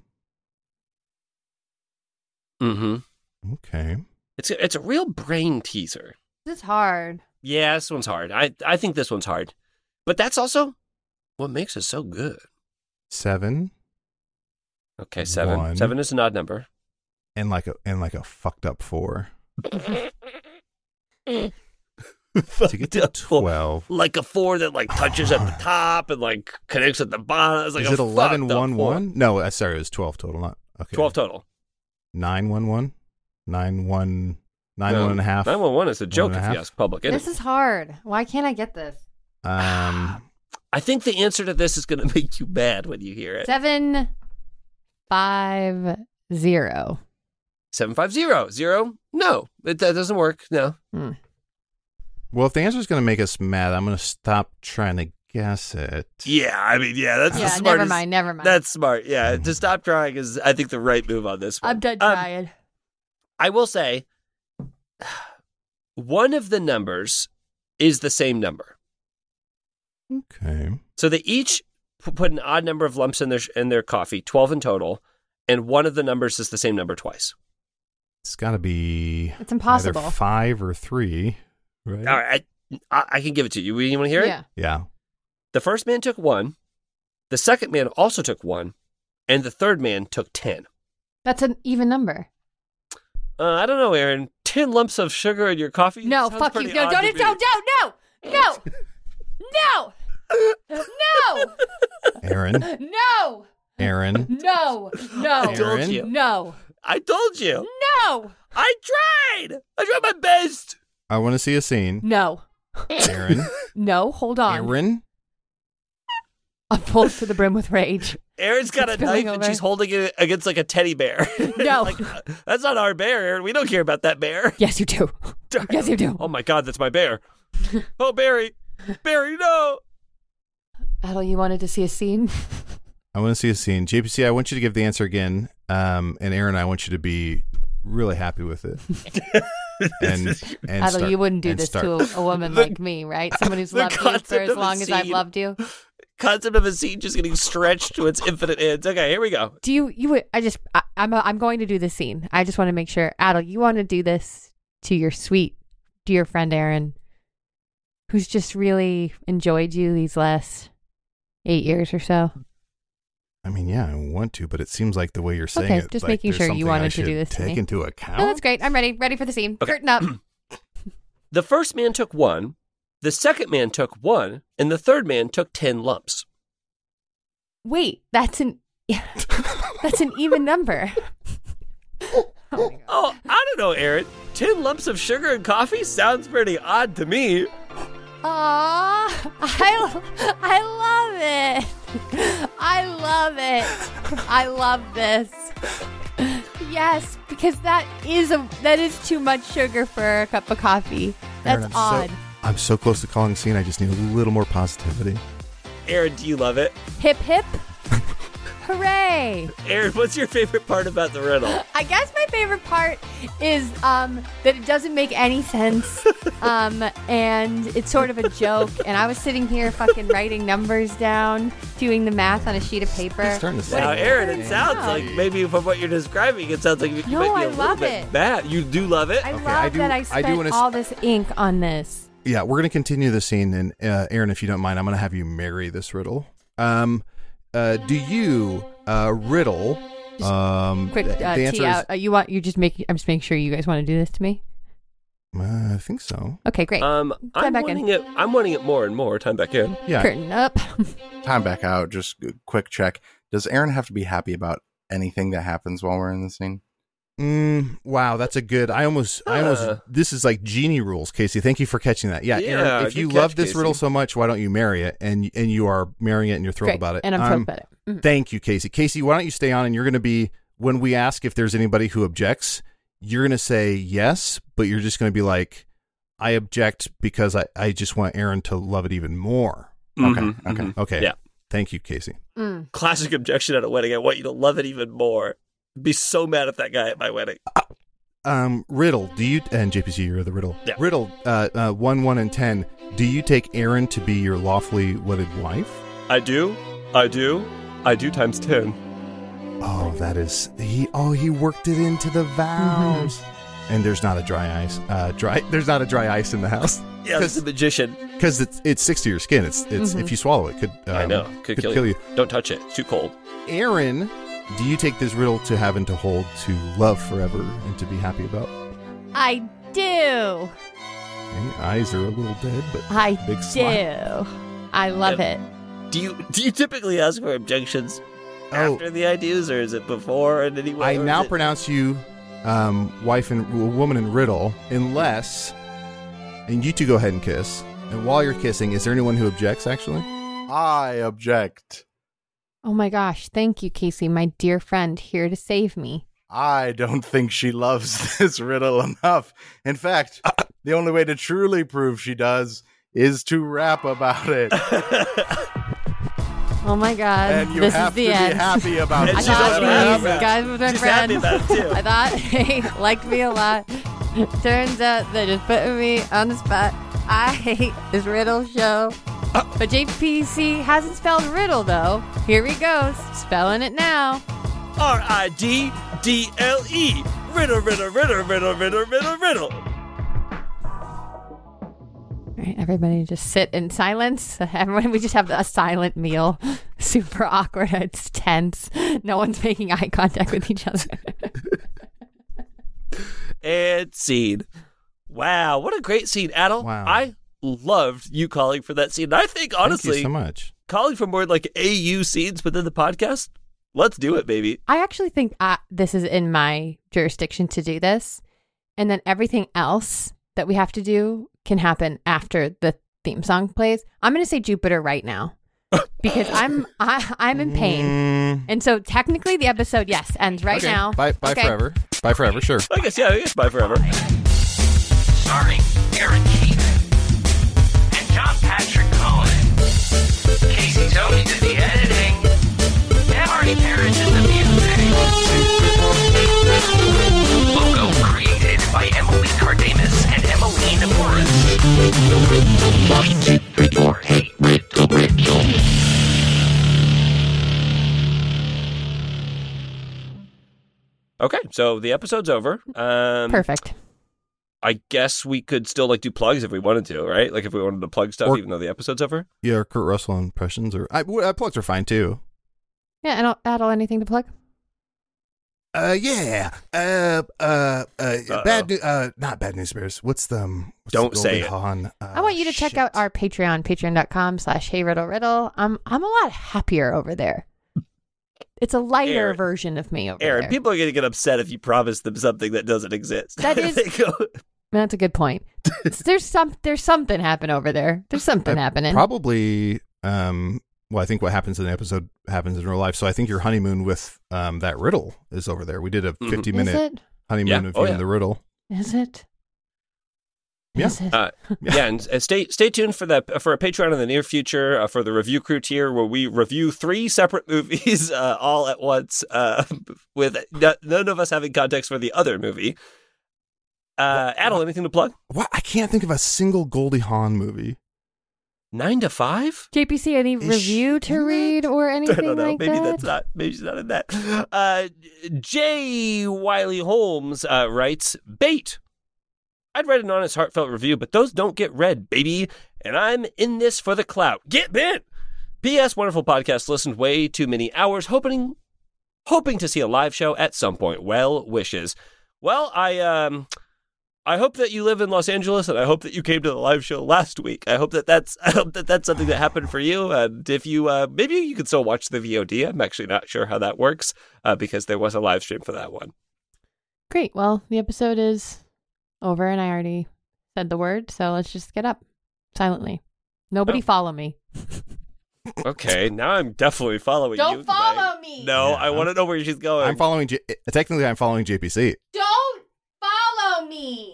Mm-hmm. Okay. It's a, it's a real brain teaser. This is hard. Yeah, this one's hard. I I think this one's hard, but that's also what makes it so good. Seven Okay, seven. One. Seven is an odd number. and like a and like a fucked up four to get to twelve. Like a four that like touches at the top and like connects at the bottom. It's like Is a it eleven fucked up one four. one? No, uh, sorry, it was twelve total. Not okay. Twelve total. Nine one one. Nine one. Nine No, one and a half. Nine one one is a joke and a if half. you ask public. Isn't This it? is hard. Why can't I get this? Um. I think the answer to this is going to make you mad when you hear it. Seven, five, zero. Seven five zero zero. No, it, that doesn't work. No. Hmm. Well, if the answer is going to make us mad, I'm going to stop trying to guess it. Yeah, I mean, yeah, that's the Yeah, smartest. never mind, never mind. That's smart. Yeah, to stop trying is, I think, the right move on this one. I'm done Um, trying. I will say, one of the numbers is the same number. Okay. So they each p- put an odd number of lumps in their in their coffee, twelve in total, and one of the numbers is the same number twice. It's got to be It's impossible. either five or three, right? All right, I, I, I can give it to you. You want to hear it? Yeah. Yeah. The first man took one, the second man also took one, and the third man took ten. That's an even number. Uh, I don't know, Aaron. Ten lumps of sugar in your coffee? No, Sounds fuck you. pretty No, odd don't, to don't, me. no, no, no. No! No! Aaron, No! Aaron, No! No! I told Aaron? you. No! I told you. No! I tried. I tried my best. I want to see a scene. No. Aaron, No, hold on. Aaron, I'm full to the brim with rage. Aaron's got It's a knife spilling and over. she's holding it against like a teddy bear. No. Like, uh, that's not our bear, Aaron. We don't care about that bear. Yes, you do. Yes, you do. Oh my God, that's my bear. Oh, Barry. Barry, no. Adel, you wanted to see a scene? I want to see a scene. J P C, I want you to give the answer again. Um, and Aaron, I want you to be really happy with it. and and Adel, start- you wouldn't do and this start- to a, a woman The- like me, right? Someone who's the loved you for concept as of a long as I've scene. loved you. Concept of a scene just getting stretched to its infinite ends. Okay, here we go. Do you, you would, I just, I, I'm, a, I'm going to do the scene. I just want to make sure. Adel, you want to do this to your sweet, dear friend Aaron, who's just really enjoyed you these last eight years or so. I mean, yeah, I want to, but it seems like the way you're saying Okay, it, just like making there's sure you something I wanted to do should this to Take me. into account. No, that's great. I'm ready. Ready for the scene. Okay. Curtain up. The first man took one, the second man took one, and the third man took ten lumps. Wait, that's an, that's an even number. Oh my God. Oh, I don't know, Aaron. Ten lumps of sugar and coffee sounds pretty odd to me. Aw, I, I love it. I love it. I love this. Yes, because that is a that is too much sugar for a cup of coffee. That's Aaron, I'm odd. So, I'm so close to calling a scene. I just need a little more positivity. Aaron, do you love it? Hip hip. Hooray! Aaron, what's your favorite part about the riddle? I guess my favorite part is um, that it doesn't make any sense, um, and it's sort of a joke. And I was sitting here fucking writing numbers down, doing the math on a sheet of paper. It's starting to Now, sound Aaron, it Yeah. sounds like maybe from what you're describing, it sounds like you No, might be I a little love bit it. mad. You do love it? I Okay, love I do- that I I do spent wanna s- all this ink on this. Yeah, we're going to continue the scene. And uh, Aaron, if you don't mind, I'm going to have you marry this riddle. Um, uh, do you uh, riddle? Um, Quick the uh, answer tee is, out. Uh, you want you just make. I'm just making sure you guys want to do this to me. Uh, I think so. Okay, great. Um, I'm back in. wanting it. I'm wanting it more and more. Time back in. Yeah. Curtain up. Time back out. Just a quick check. Does Aaron have to be happy about anything that happens while we're in the scene? Mm, wow, that's a good. I almost, I almost. Uh. This is like genie rules, Casey. Thank you for catching that. Yeah, Yeah, Aaron, if good you catch, love this Casey. riddle so much, why don't you marry it? And and you are marrying it, and you're thrilled Great. about it. And I'm thrilled Um, about it. Mhm. Thank you, Casey. Casey, why don't you stay on? And you're going to be when we ask if there's anybody who objects, you're going to say yes, but you're just going to be like, I object because I I just want Aaron to love it even more. Okay, Mhm, okay. mhm. Okay. Yeah. Thank you, Casey. Mm. Classic objection at a wedding. I want you to love it even more. Be so mad at that guy at my wedding. Um, Riddle, do you and J P C, you're the Riddle. Yeah. Riddle, uh, uh, one, one, and ten. Do you take Aaron to be your lawfully wedded wife? I do. I do. I do times ten. Oh, that is he. Oh, he worked it into the vows. And there's not a dry ice. Uh, dry. There's not a dry ice in the house Yeah, that's a magician. because it's it sticks to your skin. It's it's Mhm. if you swallow it, could um, I know. Could, kill, you. Don't touch it. It's too cold. Aaron, do you take this riddle to have and to hold to love forever and to be happy about? I do. Okay, eyes are a little dead, but I big do. smile. I love it. Do you do you typically ask for objections Oh. after the ideas, or is it before in any way? I or now is it- pronounce you um, wife and woman in riddle, unless, and you two go ahead and kiss. And while you're kissing, is there anyone who objects? Actually, I object. Oh my gosh. Thank you, Casey, my dear friend, here to save me. I don't think she loves this riddle enough. In fact, the only way to truly prove she does is to rap about it. Oh my God. And you this have is the to end. be happy about And I it. she's thought also these happy. guys were my She's happy friends. about it, too. I thought they liked me a lot. Turns out they're just putting me on the spot. I hate this riddle show. But J P C hasn't spelled riddle, though. Here he goes. Spelling it now. R I D D L E. Riddle, riddle, riddle, riddle, riddle, riddle, riddle. All right, everybody just sit in silence. Everyone, we just have a silent meal. Super awkward. It's tense. No one's making eye contact with each other. And scene. Wow, what a great scene, Adel. Wow. I loved you calling for that scene. And I think, honestly, Thank you so much. calling for more like A U scenes within the podcast, let's do it, baby. I actually think I, this is in my jurisdiction to do this. And then everything else that we have to do can happen after the theme song plays. I'm going to say Jupiter right now because I'm I, I'm in pain. Mm, And so technically the episode, yes, ends right okay. now. Bye, bye Okay. forever. Bye forever, sure. I guess, yeah, I guess bye forever. Starring Aaron Keith and John Patrick Cohen. Casey Tony did the editing. And Marty Parrish did the music. Logo created by Emily Cardamus and Emmeline Morris. One, two, three, four, eight, Riddle, Riddle. Okay, so the episode's over. Um, Perfect. I guess we could still like do plugs if we wanted to, right? Like if we wanted to plug stuff, Or- even though the episode's over. Yeah, or Kurt Russell impressions, or I, uh, plugs are fine too. Yeah, and I'll add anything to plug. Uh, yeah. Uh, uh, uh, Uh-oh. bad news. Uh, not bad news bears. What's the? Um, what's Don't the say Goldie it. Hawn? Uh, I want you to check shit. out our Patreon, patreon.com slash hey riddle riddle. I'm I'm a lot happier over there. It's a lighter Aaron. version of me over Aaron, there. people are going to get upset if you promise them something that doesn't exist. That If is- they go- That's a good point. there's some there's something happen over there. There's something Uh, happening. Probably. Um. Well, I think what happens in the episode happens in real life. So I think your honeymoon with um that riddle is over there. We did a Mhm. fifty Is minute it? honeymoon Yeah. of Oh, you yeah. and the riddle. Is it? Yeah. Is it? Uh, yeah, and, and stay stay tuned for that for a Patreon in the near future uh, for the review crew tier, where we review three separate movies uh, all at once, uh, with n- none of us having context for the other movie. Uh, Adel, anything to plug? What? I can't think of a single Goldie Hawn movie. Nine to five? J P C, any Is review she to in read or I anything don't know. like Maybe that? that's not. Maybe she's not in that. Uh, J. Wiley Holmes uh, writes, "Bait. I'd write an honest, heartfelt review, but those don't get read, baby. And I'm in this for the clout. Get bent. P S. Wonderful podcast. Listened way too many hours, hoping, hoping to see a live show at some point. Well wishes. Well, I um." I hope that you live in Los Angeles, and I hope that you came to the live show last week. I hope that that's I hope that that's something that happened for you. And if you uh, maybe you can still watch the V O D. I'm actually not sure how that works uh, because there was a live stream for that one. Great. Well, the episode is over, and I already said the word, so let's just get up silently. Nobody Oh. follow me. Okay, now I'm definitely following you. Don't 'cause I- follow me. No, Yeah, I I'm- want to know where she's going. I'm following. J- technically, I'm following J P C. Don't follow me.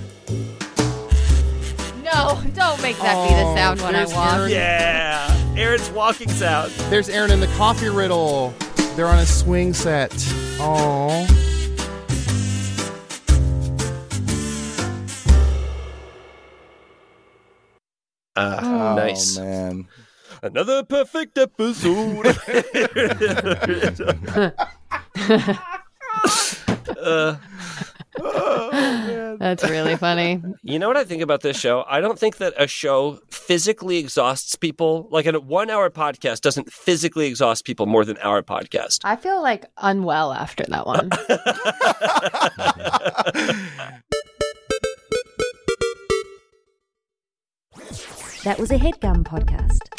No, don't make that be the Oh, sound when I there's walk. Aaron. Yeah, Aaron's walking sound. There's Aaron in the coffee riddle. They're on a swing set. Oh. Uh, Oh, nice. man. Another perfect episode. uh, That's really funny. You know what I think about this show? I don't think that a show physically exhausts people. Like a one-hour podcast doesn't physically exhaust people more than our podcast. I feel like unwell after that one. That was a HeadGum podcast.